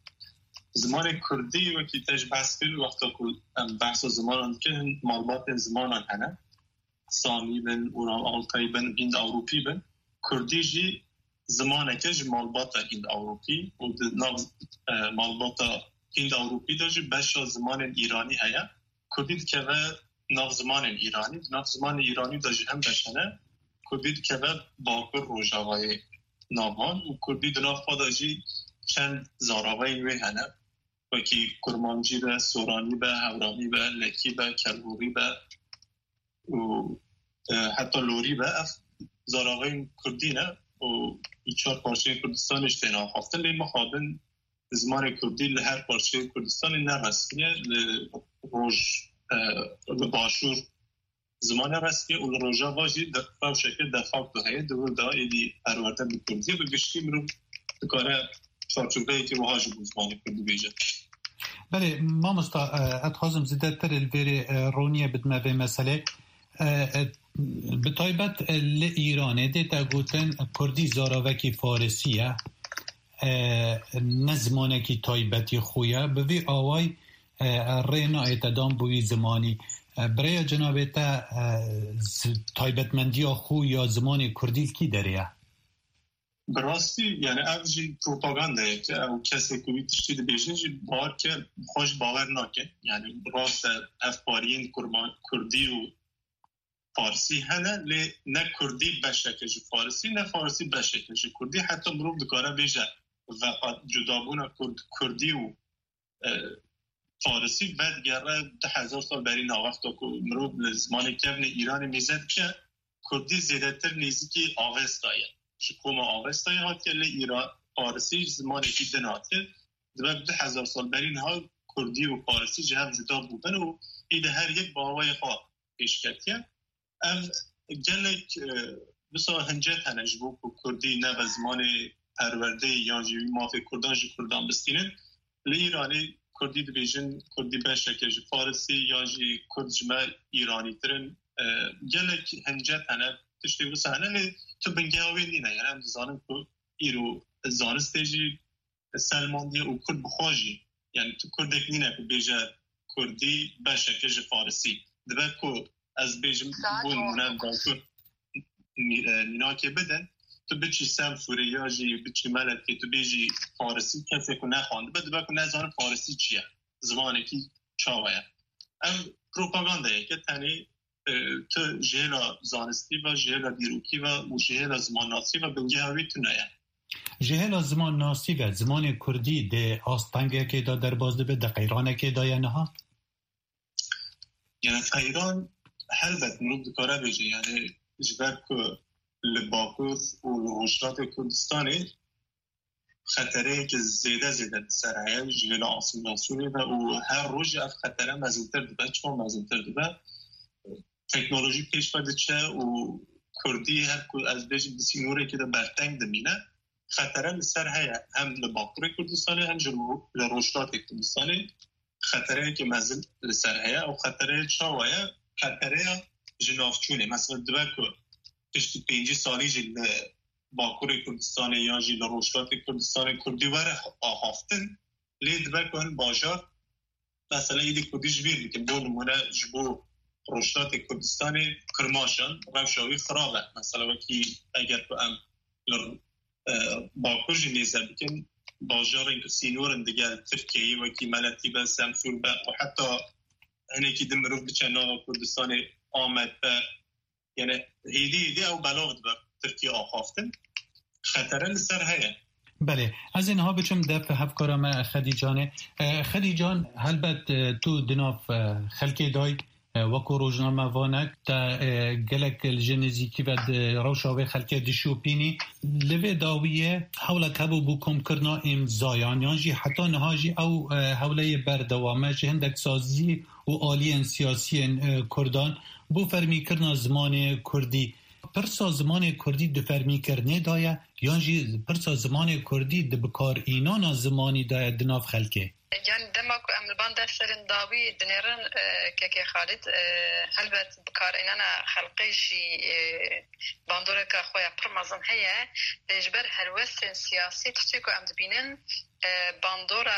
زمان کردی وکی تش بحث کرد وقتا که بحث زمان که معلومات زمان هنه سامی بن اورال آلتای بن هند اوروپی بن کردی جی زمانه که جی مالباتا هند اوروپی و مالباتا هند اوروپی دا جی بشا زمان ایرانی هیا کردی که و ناف زمان ایرانی ناف زمان ایرانی دا جی هم بشنه کردی که و باکر روژاوای نامان و کردی دا ناف دا جی چند زاراوای وی هنه وکی کرمانجی به سورانی به هورامی به لکی به کلبوری به و حتی لوری به اف زاراغای کردی نه و این چهار پارچه کردستان اشتنا خواستن لی مخابن زمان کردی لهر پارچه کردستان نرسمیه لروژ باشور زمان رسمیه و لروژا واجی دفاع شکل دفاع دهیه دول دا ایدی پرورده بکردی و گشتی مرو دکاره چارچوبه که وحاج بود زمان کردی بیجه بله ما مستا اتخازم زیده تر الویر رونیه بدمه به مسئله به طایبت لإیرانه دیتا گوتن کردی زاراوکی فارسیه نزمانه کی طایبتی خویه به وی آوای رینا ایتدام بوی زمانی برای جنابه تا طایبتمندی خو یا زمان کردی کی داریه؟ براستی یعنی اوجی پروپاگانده که او کسی که بیتشتی بیشن جی باور که خوش باور نکن یعنی راست افبارین کردی و فارسی هنه لی نه کردی بشکج فارسی نه فارسی بشکج کردی حتی مروب دکاره بیشه و جدابون کرد کردی و فارسی بعد گره ده هزار سال بری ناوقت که مروب لزمان کبن ایران میزد که کردی زیده تر نیزی که آغستایه شکوم آغستایه ها که لی ایران فارسی زمان که دناته ده ده هزار سال بری ها کردی و فارسی جهب جدا بودن و ایده هر یک باوای خواه پیشکتیه ام گلک بسا هنجت هنج بو کردی نه به زمان پرورده یا جی مافی کردان جی کردان بستینن لی ایرانی کردی دبیجن کردی بشکه جی فارسی یا جی کرد جمع ایرانی ترن گلک هنجت هنه تشتی بسا هنه لی تو بنگاوی نینه یعنی هم زانم که ایرو زانسته جی سلماندیه و کرد بخواجی یعنی تو کردک نینه که بیجه کردی بشکه جی فارسی دبه که از بیجم بون منم باکر نینا که بدن تو بچی سم سوریه جی بچی ملت که تو بیجی فارسی کسی که نخوانده بده بکن نزان فارسی چیه زمانه که چاویه ام پروپاگانده که تنی تو جهلا زانستی و جهلا دیروکی و جهلا زمان ناسی و بنگه هاوی تو نایه جهلا زمان ناسی و زمان کردی ده آستانگه که دا در بازده به ده قیرانه که دا یعنی ها؟ یعنی قیران هل بد مروب دکاره بیجه یعنی جبر که لباکوث و لغوشات کردستانی خطره که زیده زیده سرعه جویل آسیماسیونی و هر روز اف خطره مزیدتر دبه چون مزیدتر دبه تکنولوژی پیش بده چه و کردی هر که از بیش بسی نوره که ده برتنگ دمینه خطره لسر هیا هم لباکور کردستانی هم لروشات کردستانی خطره که مزید لسر هیا و خطره چاوه خطره جنافچونه مثلا دبه که پشتی پینجی سالی جی باکور کردستان یا جی لروشات کردستان کردی وره آهافتن لید بکن باجار مثلا ایدی کردیش بیر بکن دو نمونه جبو روشات کردستان کرماشان روشاوی خرابه مثلا وکی اگر تو ام باکور جی نیزه بکن باجار این سینورن دیگه ترکیه وکی ملتی به سمسور به و حتی هنه که دم رو بچه ناغ کردستان آمد به یعنی هیدی هیدی او بلاغت به ترکیه آخافتن خطره لسر هیا. بله از اینها بچم دفع هفکارم خدیجانه خدیجان هلبت تو دناف خلکی دای وکو روزنامه وانک تا گلک الجنزیکی و روشاوی خلکی دشوپینی لوی داویه حولا کبو بو کم کرنا امزایان یانجی حتی نهاجی او حوله بردوامه جه هندک سازی و آلین سیاسی کردان بو فرمی کرنا زمان کردی پرسا زمان کردی دو فرمی کرنه دایه یانجی پرسا زمان کردی دو بکار اینانا زمانی دایه دناف خلکه يعني دمك أمل دسترن داوي دنيرن كي خالد هلبت بكار إن أنا خلقي شي باندورة كأخويا برمزن هي تجبر هالوسن سياسي تحتيكو أمد بينن باندورة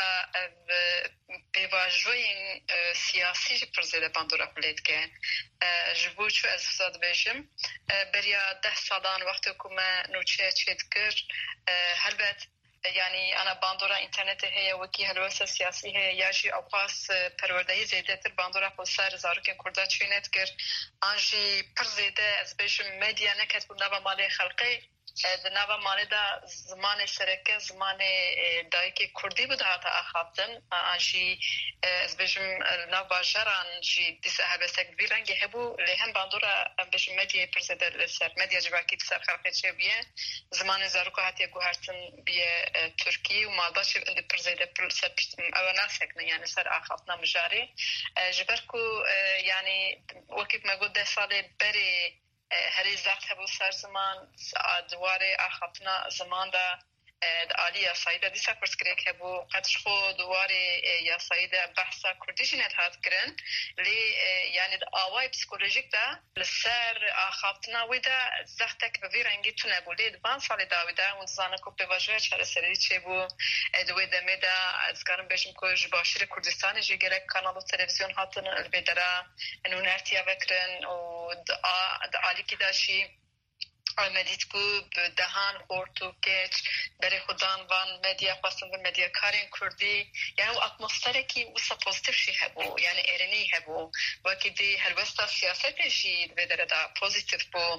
بواجوين سياسي جبرزيدة باندورة بليد كان جبو شو أزفزاد بيجم بريا ده صدان وقتكما نوچه تشيدكر هلبت يعني أنا باندورا إنترنت هي وكي هلوسة سياسي هي ياجي أوقاس پروردهی زیده تر باندورا خودسر زارکن کرده چینت کر آنجی پر زیده از بیشم مدیا نکت بود نوا مالی خلقی نوا مالی دا زمان سرکه زمان دایی که کردی بود حتی آخابتن آنجی از بیشم نوا جران جی دیسه هلوسک بیرنگی هبو لیهم باندورا بیشم مدیا پر زیده لسر مدیا جواکی تسر خلقی چه بیه زمان زارکو حتی گوهرتن بیه ترکی و مالباش اند پر زیده پر سر او ناسکنه یعنی سر آخابتنا مجاری جبركو يعني وكيف ما قلت ده سالي بري هري زاقت هبو سر زمان دواري آخابتنا زمان دا عالی یاسایی دیسا پرسکریک هبو قدش خود دواری یاسایی دا بحثا کردیشی ندهات کرن لی یعنی دا آوائی پسیکولوژیک دا لسر آخابتنا وی دا زختک بوی رنگی تو نبو لی دبان سالی داوی دا اونزانه که بواجوه چهر سری چه بو دوی دمه دا ازگارم بشم که جباشیر کردستانی جی گرک کانال و تلویزیون هاتن البیدرا نونرتیا وکرن و دا آلی که داشی آمدید کو دهان خورتو کچ برای خودان وان مدیا خواستن و مدیا کارین کردی یعنی او اتمسفره کی وسا پوزیتیف شی هبو یعنی ایرانی هبو وکی دی هلوستا سیاست شی بدره دا پوزیتیف بو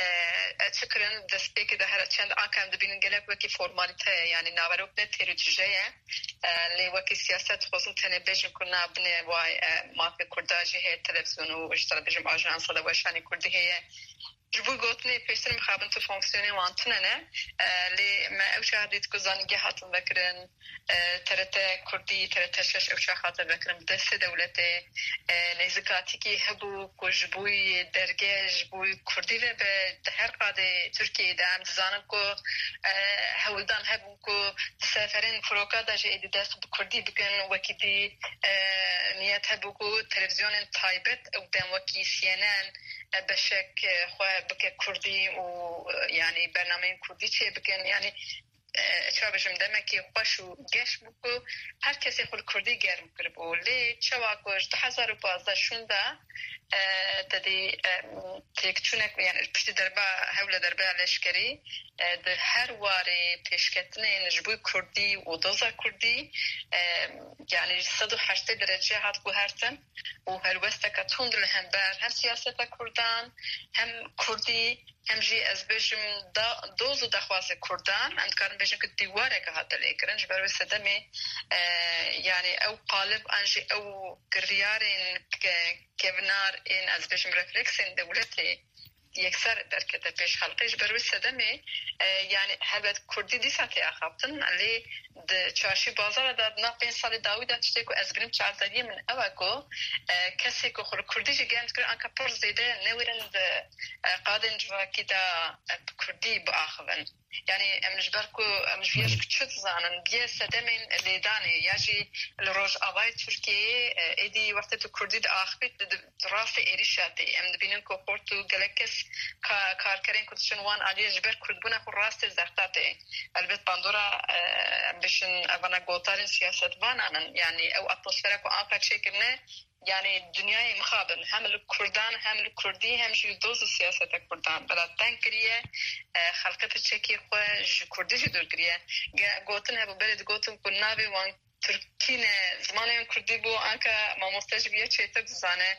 چکرن دسته که ده هر چند آکم دبینن گلک وکی فرمالیته یعنی ناوروک نه تیروجیه لی وکی سیاست خوزن تنه بجم کنه بنه وای مافی کرداجی هی تلویزیون و اشترا بجم آژانس دا وشانی کردی هی جبو گوتنی پیشتر مخابن تو فانکسیونی وانتنه نه لی ما اوچه دید که زنگی هاتن بکرن ترت کردی ترت شش اوچه هاتن بکرن دست دولت نزکاتی که هبو که جبوی درگه جبوی کردی و به هر قاده ترکیه دام زنم که هولدان هبو که سفرین فروکا داجه ایدی دست کردی بکن وکی دی نیت هبو که تلویزیون تایبت او دم وکی سینن بشک خواه بکه کردی و یعنی برنامه کردی چه بکن یعنی چرا بشم دمه که خوش و گش بکو هر کسی خود کردی گرم کرد بو لی چوا کش دو هزار و پازده شونده دادی تیکچونه یعنی پشت دربا حول دربا لشکری ده هر واری پیشکتنه نجبوی کردی و دوزا کردی یعنی صد و هشت درجه هات گوهرتن و هلوسته که توند لهم بر هم سیاست کردان هم کردی هم جی از بجم دوز و دخواز کردان هم کارم بجم که دیواره که هات لیکرن جبروی سدمی یعنی او قالب انجی او گریارین که ونار این از بجم رفلکسین دولتی یکسر درکته پیش خلقش بروی سدمه یعنی هلبت کردی دیساتی اخابتن علی چارشی بازار داد نا پنج سال داوی داد چطه که از بریم چارتایی من اوه کو کسی که خور کردی جی گند کرد انکا پر زیده نویرن ده قادن جواکی دا کردی با آخوان یعنی امجبر کو امجبیش کچت زانن بیه سدمین لیدانه یاجی لروج آوای ترکیه ایدی وقتی تو کردی دا آخوید راست ایریشاتی ام دبینن که خورتو گلکس کارکرین کدشن وان علی جبر کردبونه خور راست زرتاته البته باندورا بشن اونا گوتارن سیاست وانانن یعنی او اتمسفره کو آنکا چکرنه یعنی دنیای مخابن هم الکردان هم الکردی هم جی دوز سیاست کردان بلا تنکریه خلقت چکی خو کردی جی دور کریه گوتن هبو بلد گوتن کو ناوی وان ترکین زمان کردی بو آنکا ما مستجبیه چیتر زانه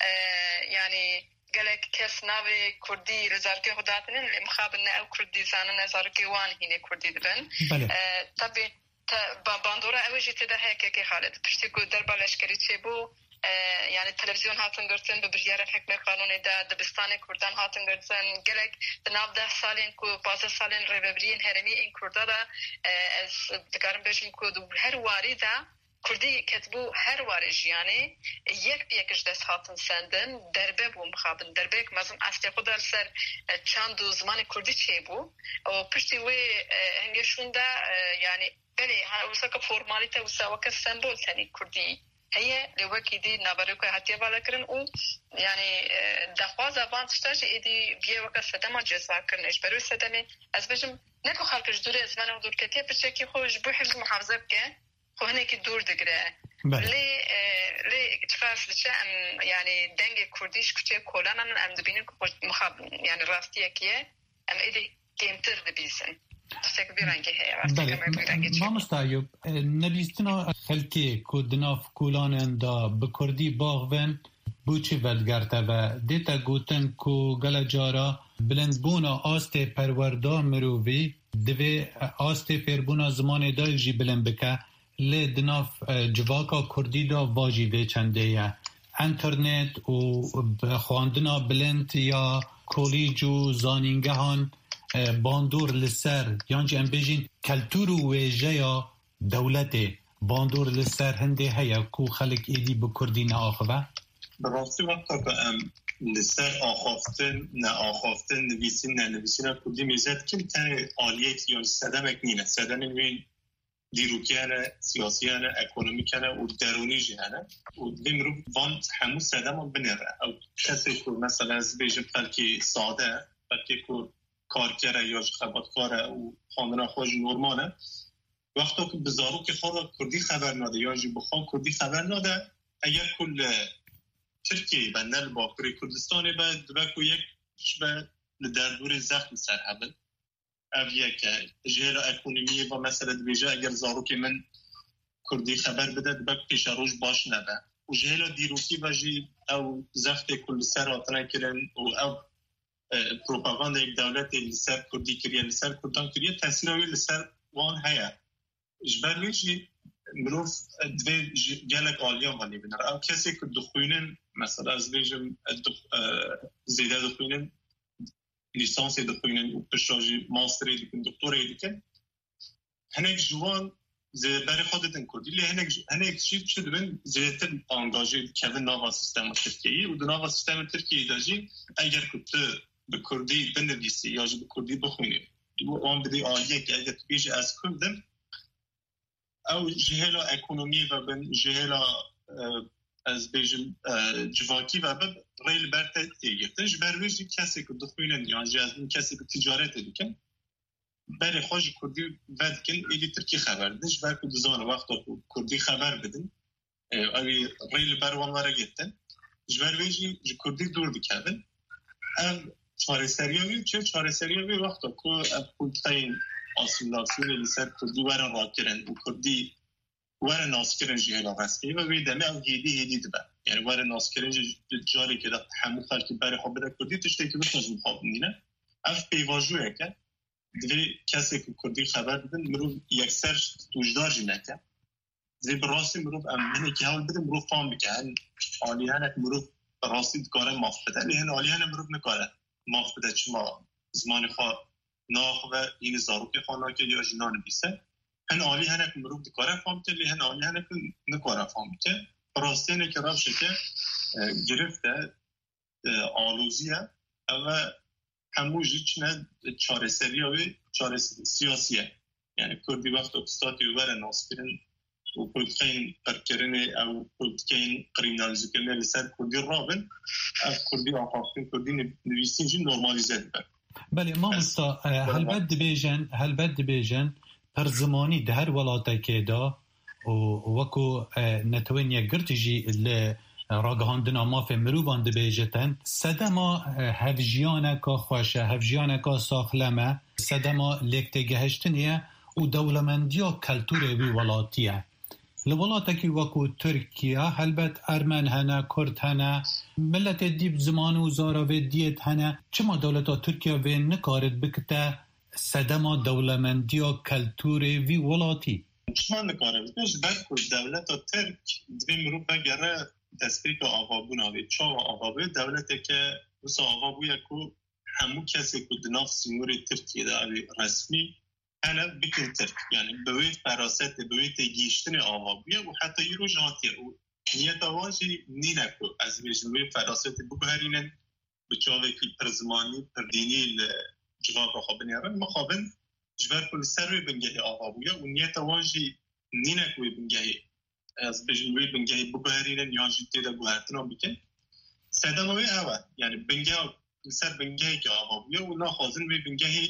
یعنی گلک کس ناوی کردی رزارکی خداتنین مخابن نه او کردی زانه نزارکی وان هینه کردی دبن طبی باندورا اوجی تده هیکه که خالد پشتی کو در بالشکری چه بو یعنی تلویزیون هاتن گرتن به بریار حکم قانون دا دبستان کردان هاتن گرتن گلک دناب ده سالین کو پازده سالین ریبرین هرمی این کرده دا از دکارم بشم که دو هر واری دا کردی کتبو هر وارش یعنی یک بیکش دست هاتن سندن دربه بو مخابن دربه که مزم اصلی خود در سر چند دو زمان کردی چه بو و پشتی وی هنگشون دا یعنی بله وسا که فرمالیته وسا وکه سمبول تنی کردی هي لوكي دي نابريكو هاتيه بالكرن او يعني دخواز افانت شتاج ايدي بيه وكا سدما جزا كرنش برو سدمي از بجم نكو خلقش دوره ازمان و دور كتيه بچكي خوش بو حفظ محافظه بكه خو هنكي دور دقره لي لي اتفاس لچه ام يعني دنگ كرديش كتيه كولان ام دبينين مخاب يعني راستيه كيه ام ايدي كيمتر دبيسن ما مستعیب نبیستنا خلکی کدناف کولانن دا بکردی باغون بوچی ولگرته و دیتا گوتن کو گل جارا بلند بونا آست پروردا مرووی دوی آست فربونا زمان دا جی بلند بکه لی دناف جواکا کردی دا واجی وی چنده یا انترنت و خواندنا بلند یا کولیج و زانینگهان باندور لسر یانج ام بجین کلتور و ویژه دولت باندور لسر هنده هیا کو خلق ایدی بکردی نا آخوه؟ براستی وقتا که ام لسر آخافتن نا آخافتن نویسین نا نویسین کردی میزد کم تن آلیت یا صدمک نینه صدم نوین دیروکیانه سیاسیانه اکونومیکانه و درونی جهانه و دیمرو وان همو صدم بنره او کسی که مثلا از بیجم خلقی ساده خلقی که کارکره یا خبرکاره و خواندن خوش نورماله وقتا که بزارو که خود کردی خبر ناده یا جی بخوان کردی خبر ناده اگر کل ترکیه و نل باکری کردستانی باید دوکو یک شبه لدردور زخم سر هبل او یک جهل اکونومی و مسئله دویجه اگر زارو که من کردی خبر بده دوکو پیش روش باش نده و جهل دیروکی و جی او زخت کل سر آتنه کرن و او پروپاگاندا یک دولت لسر کردی کریه لسر کردان کریه تاثیر اوی لسر وان هیا جبر ویجی مروف دوی گلک آلیا مانی بینر او کسی که دخوینن مثلا از بیجم زیده دخوینن لیسانسی دخوینن و پشاجی ماستری دکن دکتوری دکن هنک جوان زیده بری خودتن کردی لی هنک چی بشه دبن زیده تر انگاجی کهون ناوا سیستم ترکیهی و دو ناوا سیستم ترکیهی داجی اگر که به کردی بنویسی یا به کردی بخونی اون بدی آلیه که اگر بیش از کردم او جهلا اکونومی و بن جهلا از بیجم جواکی و بب ریل برته تیگرتن جبرویجی کسی که دخوینن یا جازم کسی که تجارت دیکن بری خوش کردی ودکن ایلی ترکی خبر دن جبر که دوزان وقتا کردی خبر بدن اوی ریل بروان وره گتن جبرویجی کردی دور بکردن ام چاره سریاوی چه چاره سریاوی وقتا که کلتاین آسیلاسیون لیسر کردی ورن را کرن و کردی ورن ناس کرن جهلا غسکی و ویدمه او هیدی هیدی دبن یعنی ورن ناس کرن جالی که دا همو خلکی بری خواب بده کردی تشتی که بخوز مخواب نینه اف پیواجوه که دوی کسی که کردی خبر بدن مروف یک سرش توجدار جی نکن دوی براسی مروف امنه که هول بدن مروف فام بکن آلیانک مروف راستی دکاره ماف بده لیهن آلیان مروف نکاره ماف بده چما زمان خواه ناخ و این زاروک خوانا که یا جنان بیسه هن آلی هنه که مروب دکاره فهمته لی هن آلی هنه که نکاره فهمته راستینه که رفشه که گرفته آلوزیه و هموجی چنه چاره سریه و چاره سیاسیه یعنی کردی وقت اقتصادی و بره ناسپیرن و پولتکین پرکرنه او پولتکین قرینالیزی کرنه لسر کردی رابن از کردی آقاقتین کردی نویسین جی نورمالیزه دیبن. بله ما مستا هل بد بیجن هل بد بیجن پر زمانی ده هر ولاته که دا و وکو نتوین یک گرتجی ل راگهاندنا ما فی مروبان ده بیجتن سدما هفجیانه که خوشه هفجیانه که ساخلمه سدما لکت گهشتنیه و دولمندیا کلتوره وی ولاتیه لولاته که وکو ترکیه هلبت ارمن هنه کرد هنه ملت دیب زمان و زاراوی دیت هنه چما دولتا ترکیه وی نکارد بکته سدما دولمندیا کلتوره وی ولاتی چما نکارد بکش بکر دولتا ترک دوی مروب بگره دستی که آقابون آوی چا آقابوی دولته که وسا آقابوی که همو کسی که دناف سیموری ترکیه داری رسمی انا بکن ترک یعنی بوید فراست بوید گیشتن آقابویه و حتی یه رو جاتیه و نیت آواجی نینکو از بیشنوی فراست بگهرینن بچاوه که پرزمانی پردینی جواب خوابن یارن مخابن جواب کل سروی بنگه آقابویه و نیت آواجی نینکوی بنگه از بیشنوی بنگه بگهرینن یا جیتی دا بگهرتنا بکن سدنوی اوه یعنی بنگه سر بنگه که آقابویه و ناخوازن بی بنگه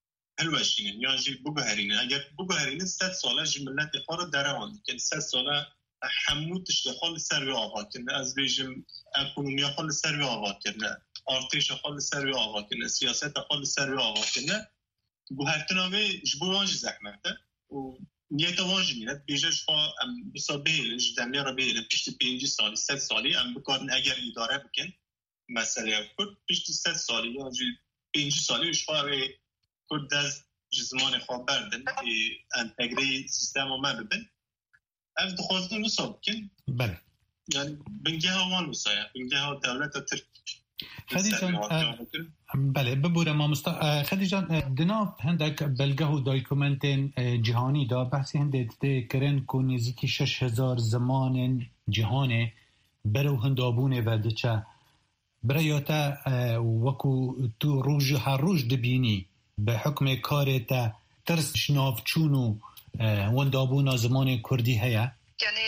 هلوشینن یا جی بگهرینن اگر بگهرینن ست ساله جملت خارو درمان که ست ساله همو تشتخال سروی آقا کنه از بیشم اکونومیا خال سروی آقا کنه آرتش خال سروی آقا کنه سیاست خال سروی آقا کنه بگهرتنامه جبوانج زحمته و نیت واجی میند بیشش خوا ام بسا بیلن جدنی را بیلن پشت پینجی سالی ست سالی ام بکارن اگر اداره بکن مسئله کرد پشت ست سالی یا پینجی سالی وش خوا کرد از زمان خواب بردن انتگری سیستم و من ببین اف دخواستن نسا بکن بله یعنی بنگه ها وان نسایه بنگه ها دولت ترک خدیجان بله ببورم ما مستا خدیجان دنا هندک بلگه و دایکومنتین جهانی دا بحثی هنده ده کرن که نزدیکی شش هزار زمان جهانه برو هندابونه و دچه برایاتا وکو تو روز هر روز دبینی به حکم کارتا ترس شنافچونو وندابونا زمان کردی هیا یعنی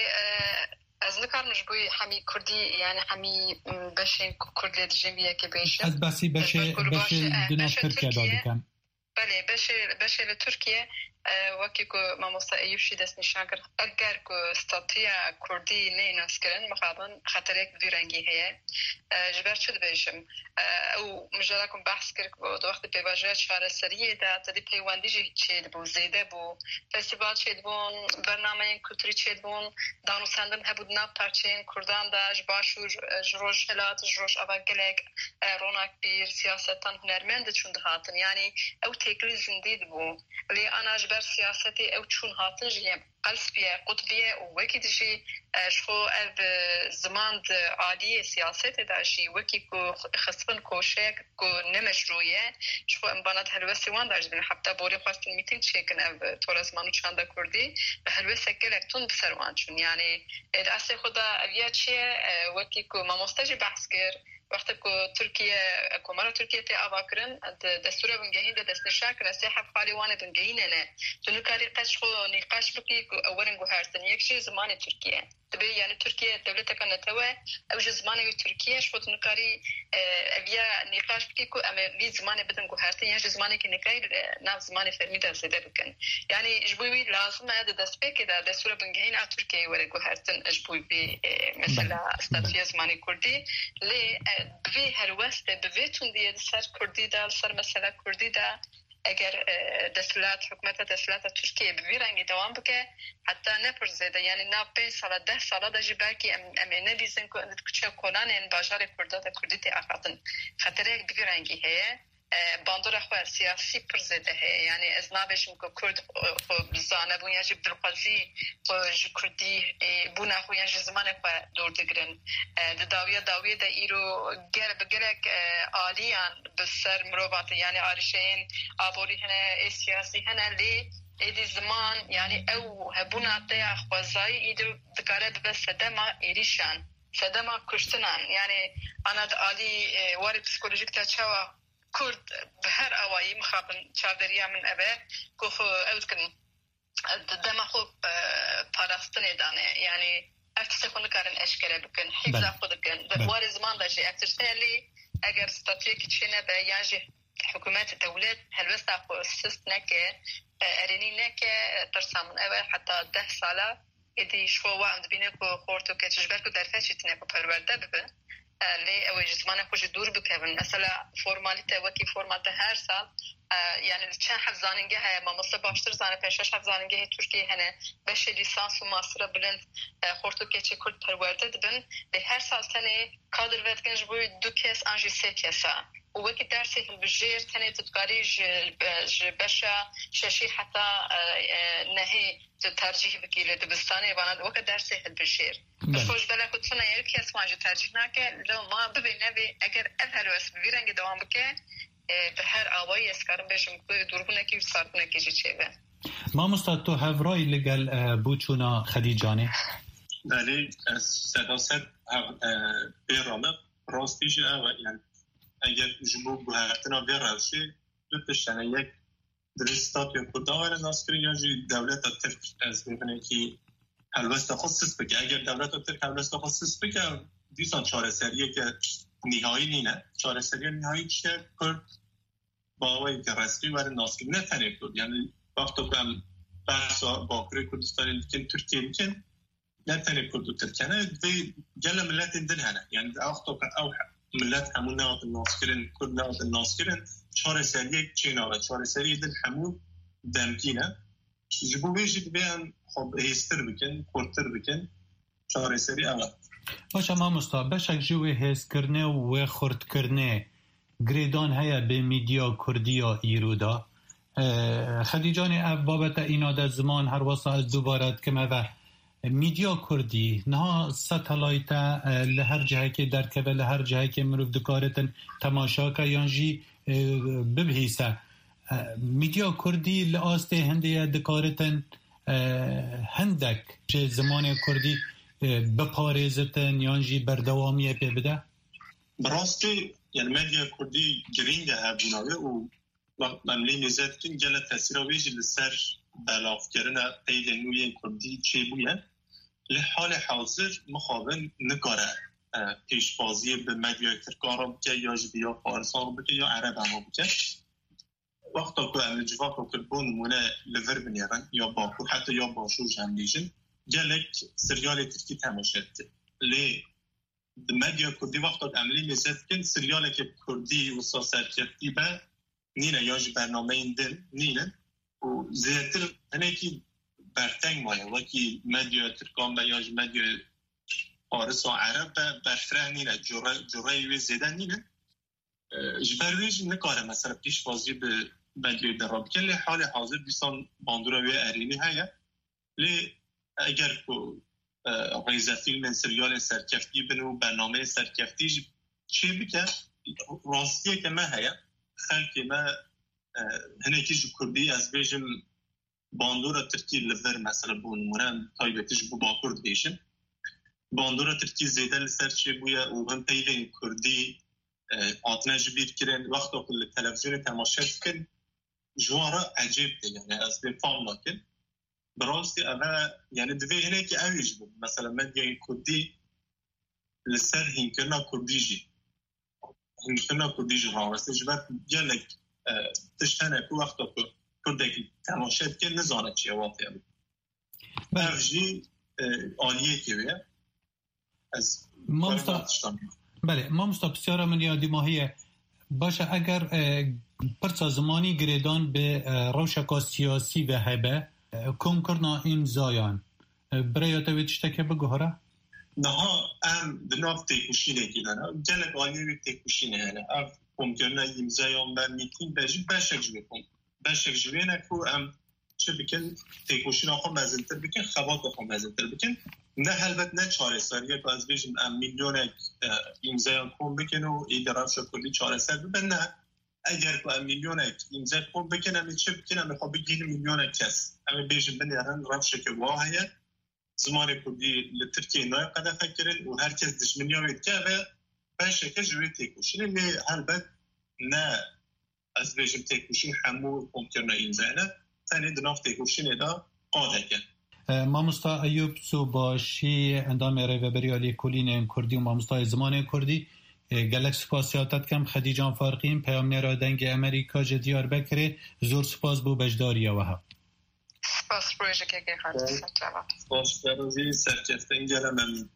از نکار مجبوی همی کردی یعنی همی بشه کرد لدجنبیه که بیشه از بسی بشه بشه دنا ترکیه دادکن بله بشه بشه لترکیه وکی که ماموسا ایوشی دست نشان کرد اگر که استاتیا کردی نه نسکرن مخابن خطر یک ویرنگی هیه جبر شد بیشم او مجرد بحث کرد که وقت پیواجه چهار سریه دا تدی پیواندی چید بو زیده بو فستیوال چید بون برنامه کلتوری چید بون دانو سندن هبود ناب پرچین کردان داش باشور جروش هلات جروش آبگلک روناک بیر سیاستان هنرمند چون دهاتن یعنی او تکلی زندید بو لی آنها جبر سیاستی او چون هاتن جیم قلسبیه قطبیه و وکی دیجی شخو او زمان عالی سیاست داشی وکی که خصفن کوشک که نمشروعیه شخو امبانات هلوسی وان داشت بین حبتا بوری خواستن میتینگ چیکن او طور زمانو چانده کردی به هلوسی گلکتون بسروان چون یعنی اصل خدا اویا چیه وکی که ماموستاجی بحث کرد وقتی که ترکیه کمر ترکیه تی آواکرن دستور بنگهین دست نشاکر است حب خالیوان بنگهینه نه چون کاری قش خو نقاش بکی که اولین گوهرتن یک چیز زمان ترکیه تبی یعنی ترکیه دولت کنه توا او زمان ترکیه شوت نکاری اویا نقاش بکی که ام وی زمان بدن گوهرتن یا زمانی که نکای ناف زمان فرمیده سده بکن یعنی جبوی لازم هذا دست بکی دا دستور بنگهین ا ترکیه ور گوهرتن جبوی بی مثلا استاتیا زمانی کردی لی بوی هر وسته بوی تون دیه سر کردی دا سر مسئله کردی دا اگر دستلات حکومت دستلات ترکیه بوی رنگی دوام بکه حتی نپرزیده یعنی نا پنج ساله ده ساله دا جی برکی امینه بیزن که اندت کچه کلان این باجار کرده دا کردی تی آخاتن خطره یک بوی رنگی هیه باندور خو سیاسی پرزده هه یعنی از نابشم که کرد بزانه بون یعنی بالقضی خو کردی بونه خو یعنی زمان خو دور دگرن داویه داویه دا ایرو گر بگرک آلیان بسر مروبات یعنی آرشین آبوری هنه سیاسی هنه لی ایدی زمان یعنی او هبونا تیا خوازایی ایدو دکاره بس دما ایریشان سدما کشتنان یعنی انا عالی واری پسیکولوژیک تا چوا کرد به هر اوایی مخابن چاودریا من ابه کو خو اوت کن دما خو پاراستنه دانه یعنی افتس خو نکارن اشکره بکن حفظ خود کن واری زمان داشی افتشتلی اگر استاتیک چینه به یانجی حکومت دولت هلوست اخو سست نکه ارینی نکه ترسامن اوه حتی ده ساله ایدی شو وام دبینه کو خورتو که تجربه کو درفش تنه کو پرورده ببن لی اوج زمان خوش دور بکن مثلا فرمالیته وکی فرمات هر سال یعنی چند حفظانگه های ما مثلا باشتر زانه پنجش حفظانگه ترکیه هنه بشه لیسانس و ماستر بلند خورتو که چه کرد پرورده ببن لی هر سال تنه کادر وقتش بوی دو کس آنجی سه کسا و وقتی درسی البجیر تنه تدکاری ج بشه ششی حتی نهی ترجیح بگیره دبستانی وانا وقتی درسی البجیر خوش بله کد سنا یکی کس ماجی ترجیح نکه لو ما ببینه بی اگر اول واسه بیرنگ دوام بکه به هر آوایی اسکارم بشم که دوربونه کی سارتونه کی چه به ما مستعد تو هفرای لگل بوچونا خدیجانه بله صدا صد بیرامه راستیش یعنی اگر جمهور بهتنا بیرالشی دو تشتنه یک درستات یا کداور ناسکری یا جی دولت ترک از میبینه که حلوست خصوص بگه اگر دولت ترک حلوست خصوص بگه دیسان چاره سریه که نهایی نینه چاره سریه نهایی چه کرد با آوائی که رسمی ور ناسکری نتنه کرد یعنی وقتا که هم بحثا باکره کردستانی بکن ترکیه بکن نتنه کرد و ترکنه و جل ملت دل هنه یعنی وقتا که او ملت همون نهات الناسکرین کرد نهات الناسکرین چاره سریه چه نهات چاره سریه دل همون دمکینه جبو بیشید بیان خب هستر بکن کورتر بکن چاره سریه اول باشه ما مستعد بشک جوی هست کرنه و خورد کرنه گریدان هیا به میدیا کردیا ایرودا خدیجان اب بابت اینا در زمان هر واسه از دوبارت که ما میدیا کردی نه ساتلایت لهر جهه که در که لهر جهه که مروف دکارتن تماشا که یانجی ببهیسه میدیا کردی لآسته هنده دکارتن هندک چه زمان کردی بپارزتن یانجی بردوامیه پی بده براستی یعنی مدیا کردی گرینده هبوناوه و مملی نزد کن گل تاثیر ویجی لسر بلاف کردن قید نوی کردی چه بوید لحال حاضر مخابن نگاره پیشبازی به مدیا ترکارا بکه یا جدیا فارسان بکه یا عرب هم بکه وقتا که امن جواب کربون مونه لور بنیرن یا باکو حتی یا باشوش هم دیشن گلک سریال ترکی تماشد لی مدیا کردی وقتا که عملی نزد کن سریال که کردی و ساسرکتی به نینه یا جی برنامه این دل نینه و زیادتر هنه که برتنگ مایه وکی مدیا ترکان به یا جی مدیا فارس و عرب به برفره نینه جرعی وی زیده نینه جبرویج نکاره مثلا پیش بازی به مدیا دراب که لی حال حاضر بیسان باندورا وی ارینی هیا لی اگر که غیزه فیلم سریال سرکفتی بنو برنامه سرکفتی چی بکر راستیه که ما هیا خلقی ما هنه که جو کردی از بیجم باندورا ترکی لفر مثلا بونمونن تایبتیش بو باکرد بیشن باندورا ترکی زیده لسر چی بویا و هم پیوین کردی آتنا جبیر کرن وقتا کل تلویزیون تماشت کن جوارا عجیب ده یعنی از بین فام نکن براستی اوه یعنی دوی هنه که اویج بود مثلا مدیا کردی لسر هنکرنا کردی جی هنکرنا کردی جی راوسته جبت گلک تشتنه که وقتا که کردکی تماشت کن نزانه چیه واقعا اوه جی آلیه که بیا از بله ما مستقب بسیار من یادی ماهیه باشه اگر پرچا زمانی گریدان به روشکا سیاسی و هبه کم کرنا امزایان برای تاوید شتکه بگوهره؟ نه ها ام دناف تیکوشینه که دانا جلک آلیوی تیکوشینه هنه اف کۆمکردنە ئیمزایان بە میتین بەژی بەشێک ژێ کۆم بەشێک ژوێنە کو ئەم چ بکەن تێکۆشینا خۆ مەزنتر بکەن خەباتە خۆ مەزنتر بکەن نه هەلبەت نە چارەسەریە باز بێژم ئەم میلیۆنێک ئیمزایان کۆم بکەن و ئیدە ڕەوشە کوردی چارەسەر ببن نه ئەگەر ئەم میلیۆنێک ئیمزای کۆم بکەن ئەمێ چ بکەن ئەمێ خۆ بگیرن میلیۆنێک کەس ئەمێ بێژم بنێرن ڕەوشێکە وا هەیە زمانی کوردی لە تورکیە نای قەدەفەکردن و هەر کەس دژمنیاوێت کەوێ بەشێکە ژوێ تێکۆشینە لێ هەلبەت نه ئەس بێژم تێکۆشین هەموو کۆمکردنە ئیمزایانە تەنێ دناف تێکۆشینێدا قادەکەن مامۆستا ئەیوب سو باشی ئەندامی ڕێڤەبەریە لێکۆلینên کوردی و مامۆستای زمانê کوردی gelek spasiyata dikim Xedîcan Farqîn peyamnêra dengê Amerîka ji Diyarbekirê zor spas bû bejdariya we he. Spas projeyekê xwe cevap. Baş derozî serkeftin gele memnûn.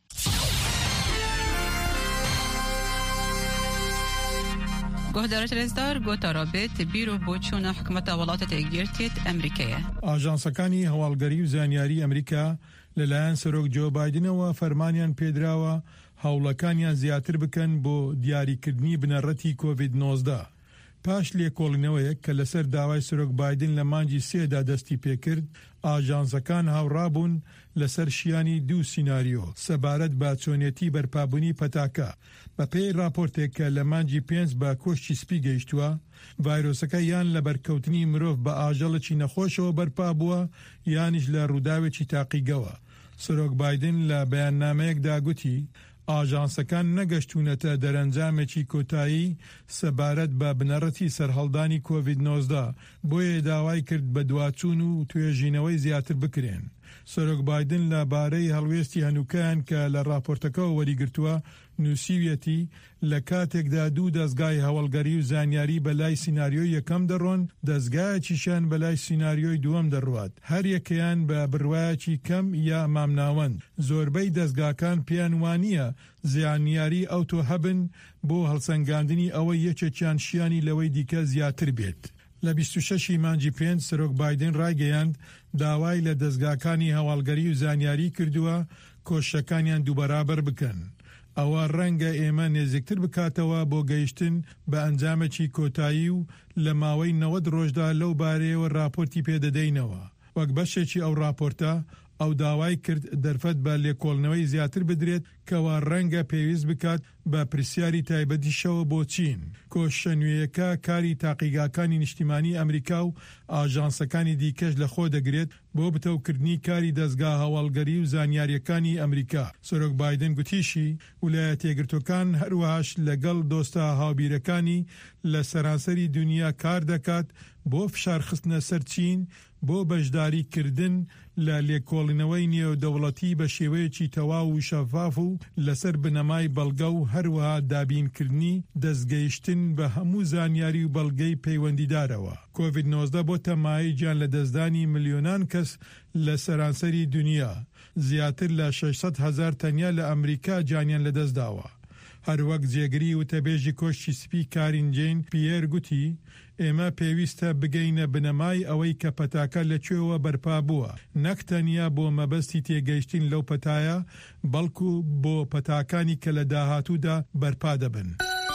گهدارت رزدار گوتا رابط بیرو بۆچوونە حکومەتە وڵاتە تێگیرتێت ئەمریکایە. ئاژانسەکانی هەواڵگەری و زانیاری ئەمریکا لەلایەن سەرۆک جۆ بایدنەوە فەرمانیان پێدراوە هەوڵەکانیان زیاتر بکەن بۆ دیاریکردنی بنەڕەتی کۆڤید نۆزدە. پاش لێکۆڵینەوەیەک کە لەسەر داوای سەرۆک بایدن لە مانگی سێدا دەستی پێکرد، ئاژانسەکان هاوڕابوون لەسەر شیانی دوو سیناریۆ سەبارەت بە چۆنێتی بەرپابوونی پەتاکە. بە پێی راپۆرتێک کە لە مانگی پێنج بە کۆشتی سپی گەیشتووە، ڤایرۆسەکە یان لە بەرکەوتنی مرۆڤ بە ئاژەڵێکی نەخۆشەوە بەرپا بووە یانیش لە ڕووداوێکی تاقیگەوە. سەرۆک بایدن لە بەیاننامەیەکدا گوتی ئاژانسەکان نەگەشتونەتە دەرەنجامێکی کۆتایی سەبارەت بە بنەڕەتی سەرهەڵدانی کۆڤید نۆزدە، بۆیە داوای کرد بە دواچوون و توێژینەوەی زیاتر بکرێن. سەرۆک بایدن لەبارەی هەڵوێستی هەنووکەیان کە لە راپۆرتەکەەوە وەریگرتووە نووسیویەتی لە کاتێکدا دوو دەستگای هەوڵگەری و زانیاری بەلای سیناریۆی یەکەم دەڕۆن، دەستگایەکیشیان بەلای سیناریۆی دووەم دەڕوات، هەر یەکەیان بە بڕوایەکی کەم یا مامناوەند. زۆربەی دەستگاکان پێیان وانییە زیانیاری ئەوتۆ هەبن بۆ هەڵسەنگاندنی ئەوەی یەکێکیان شیانی لەوەی دیکە زیاتر بێت. لە بیست و شەشی مانگی پێنج سەرۆک بایدن ڕایگەیاند داوای لە دەستگاکانی هەواڵگەری و زانیاری کردووە کۆشەکانیان دووبەرابەر بکەن. ئەوە ڕەنگە ئێمە نێزیکتر بکاتەوە بۆ گەیشتن بە ئەنجامێکی کۆتایی و لە ماوەی نەوەد ڕۆژدا لەو بارەیەوە راپۆرتی پێدەدەینەوە. وەک بەشێکی ئەو راپۆرتە ئەو داوای کرد دەرفەت بە لێکۆڵنەوەی زیاتر بدرێت کەوا ڕەنگە پێویست بکات بە پرسیاری تایبەتیشەوە بۆ چین. کۆشە نوێیەکە کاری تاقیگاکانی نیشتیمانی ئەمریکا و ئاژانسەکانی دیکەش لە خۆ دەگرێت بۆ بتەوکردنی کاری دەستگا هەواڵگەری و زانیاریەکانی ئەمریکا. سەرۆک بایدن گوتیشی ویلایەتە یەکگرتووەکان هەروەهاش لەگەڵ دۆستە هاوبیرەکانی لە سەرانسەری دنیا کار دەکات بۆ فشارخستنە سەر چین بۆ بەشداریکردن لە لێکۆڵینەوەی نێودەوڵەتی بە شێوەیەکی تەواو و شەفاف و لەسەر بنەمای بەڵگە و هەروەها دابینکردنی دەستگەیشتن بە هەموو زانیاری و بەڵگەی پەیوەندیدارەوە. کۆڤید نۆزدە بۆ تەمایی گیان لە دەستدانی ملیۆنان کەس لە سەرانسەری دنیا، زیاتر لە شەشسەد هەزار تەنیا لە ئەمریکا جانیان لەدەستداوە. هەروەک جێگری و تەبێژی کۆشتی سپی کارین جین پیر گوتی ئێمە پێویستە بگەینە بنەمای ئەوەی کە پەتاکە لەکوێوە بەرپا بووە، نەک تەنیا بۆ مەبەستی تێگەیشتن لەو پەتایە بەڵکو بۆ پەتاکانی کە لە داهاتوودا بەرپا دەبن.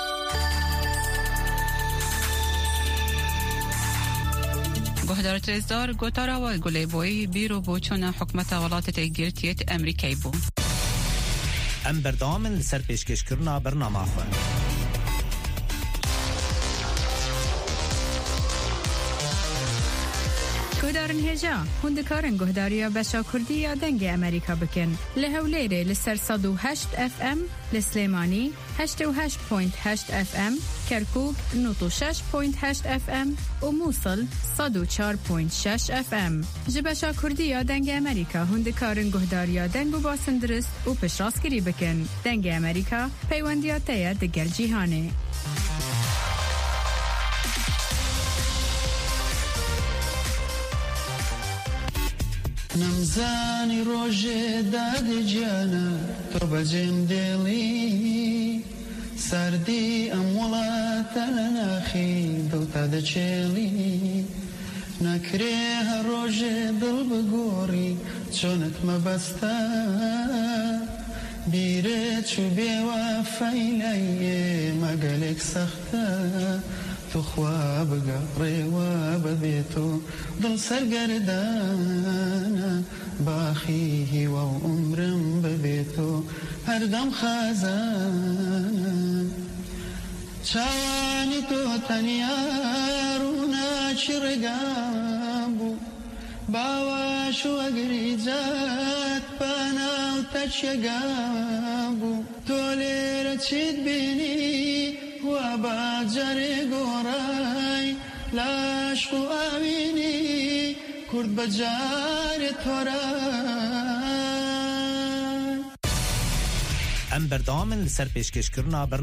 گهدارت رزدار گوتاراوە گولەیبۆی بیرۆ بۆچوونە حکومەتە وڵاتە تێگیرتێت ئەمریکای بوو. ئەم بەردەوامن لەسەر پێشکەشکردنا بەرنامە خۆ. گهدارن هێژا هوندکارن گهداریە بەشا کوردی یا دەنگی ئەمریکا بکەن لە هەولێرێ لەسەر سەد و هەشت ئەف ئەم، لە سلێمانی هەشتە و هەشت پۆینت هەشت ئەف ئەم، کەرکووک نۆت و شەش پۆینت هەشت ئەف ئەم و مووسڵ سەد و چوار پۆینت شەش ئەف ئەم. ji بەشا کوردی یا دەنگی ئەمریکا هوندکارن گهداریە دەنگ و باسن درست و پشتڕاستگیری بکەن. دەنگی ئەمریکا پەیوەندیاتەیە دەگەل جیهانێ. نمزانی ڕۆژێ دادی گیانە تۆ بەجێم دێڵی سەردی ئەم وڵاتە لە ناخی دڵتا دەچێڵی نەکرێ هەر ڕۆژێ دڵ بگۆڕی چۆنت مەبەستە بیرت چو بیوفای لایه مگلک سخته تو خواب گری و ببیتو دل سرگردانه باخی و عمرم ببیتو هر دم خزانه چانی تو تنیا رونا چرگابو باواشو اگریزات پاناو تچگابو تولیر چید بینی و بازاری گورای لاشقو آوینی کرد بجار تورای ام بردامن لسر پیشکش کرنا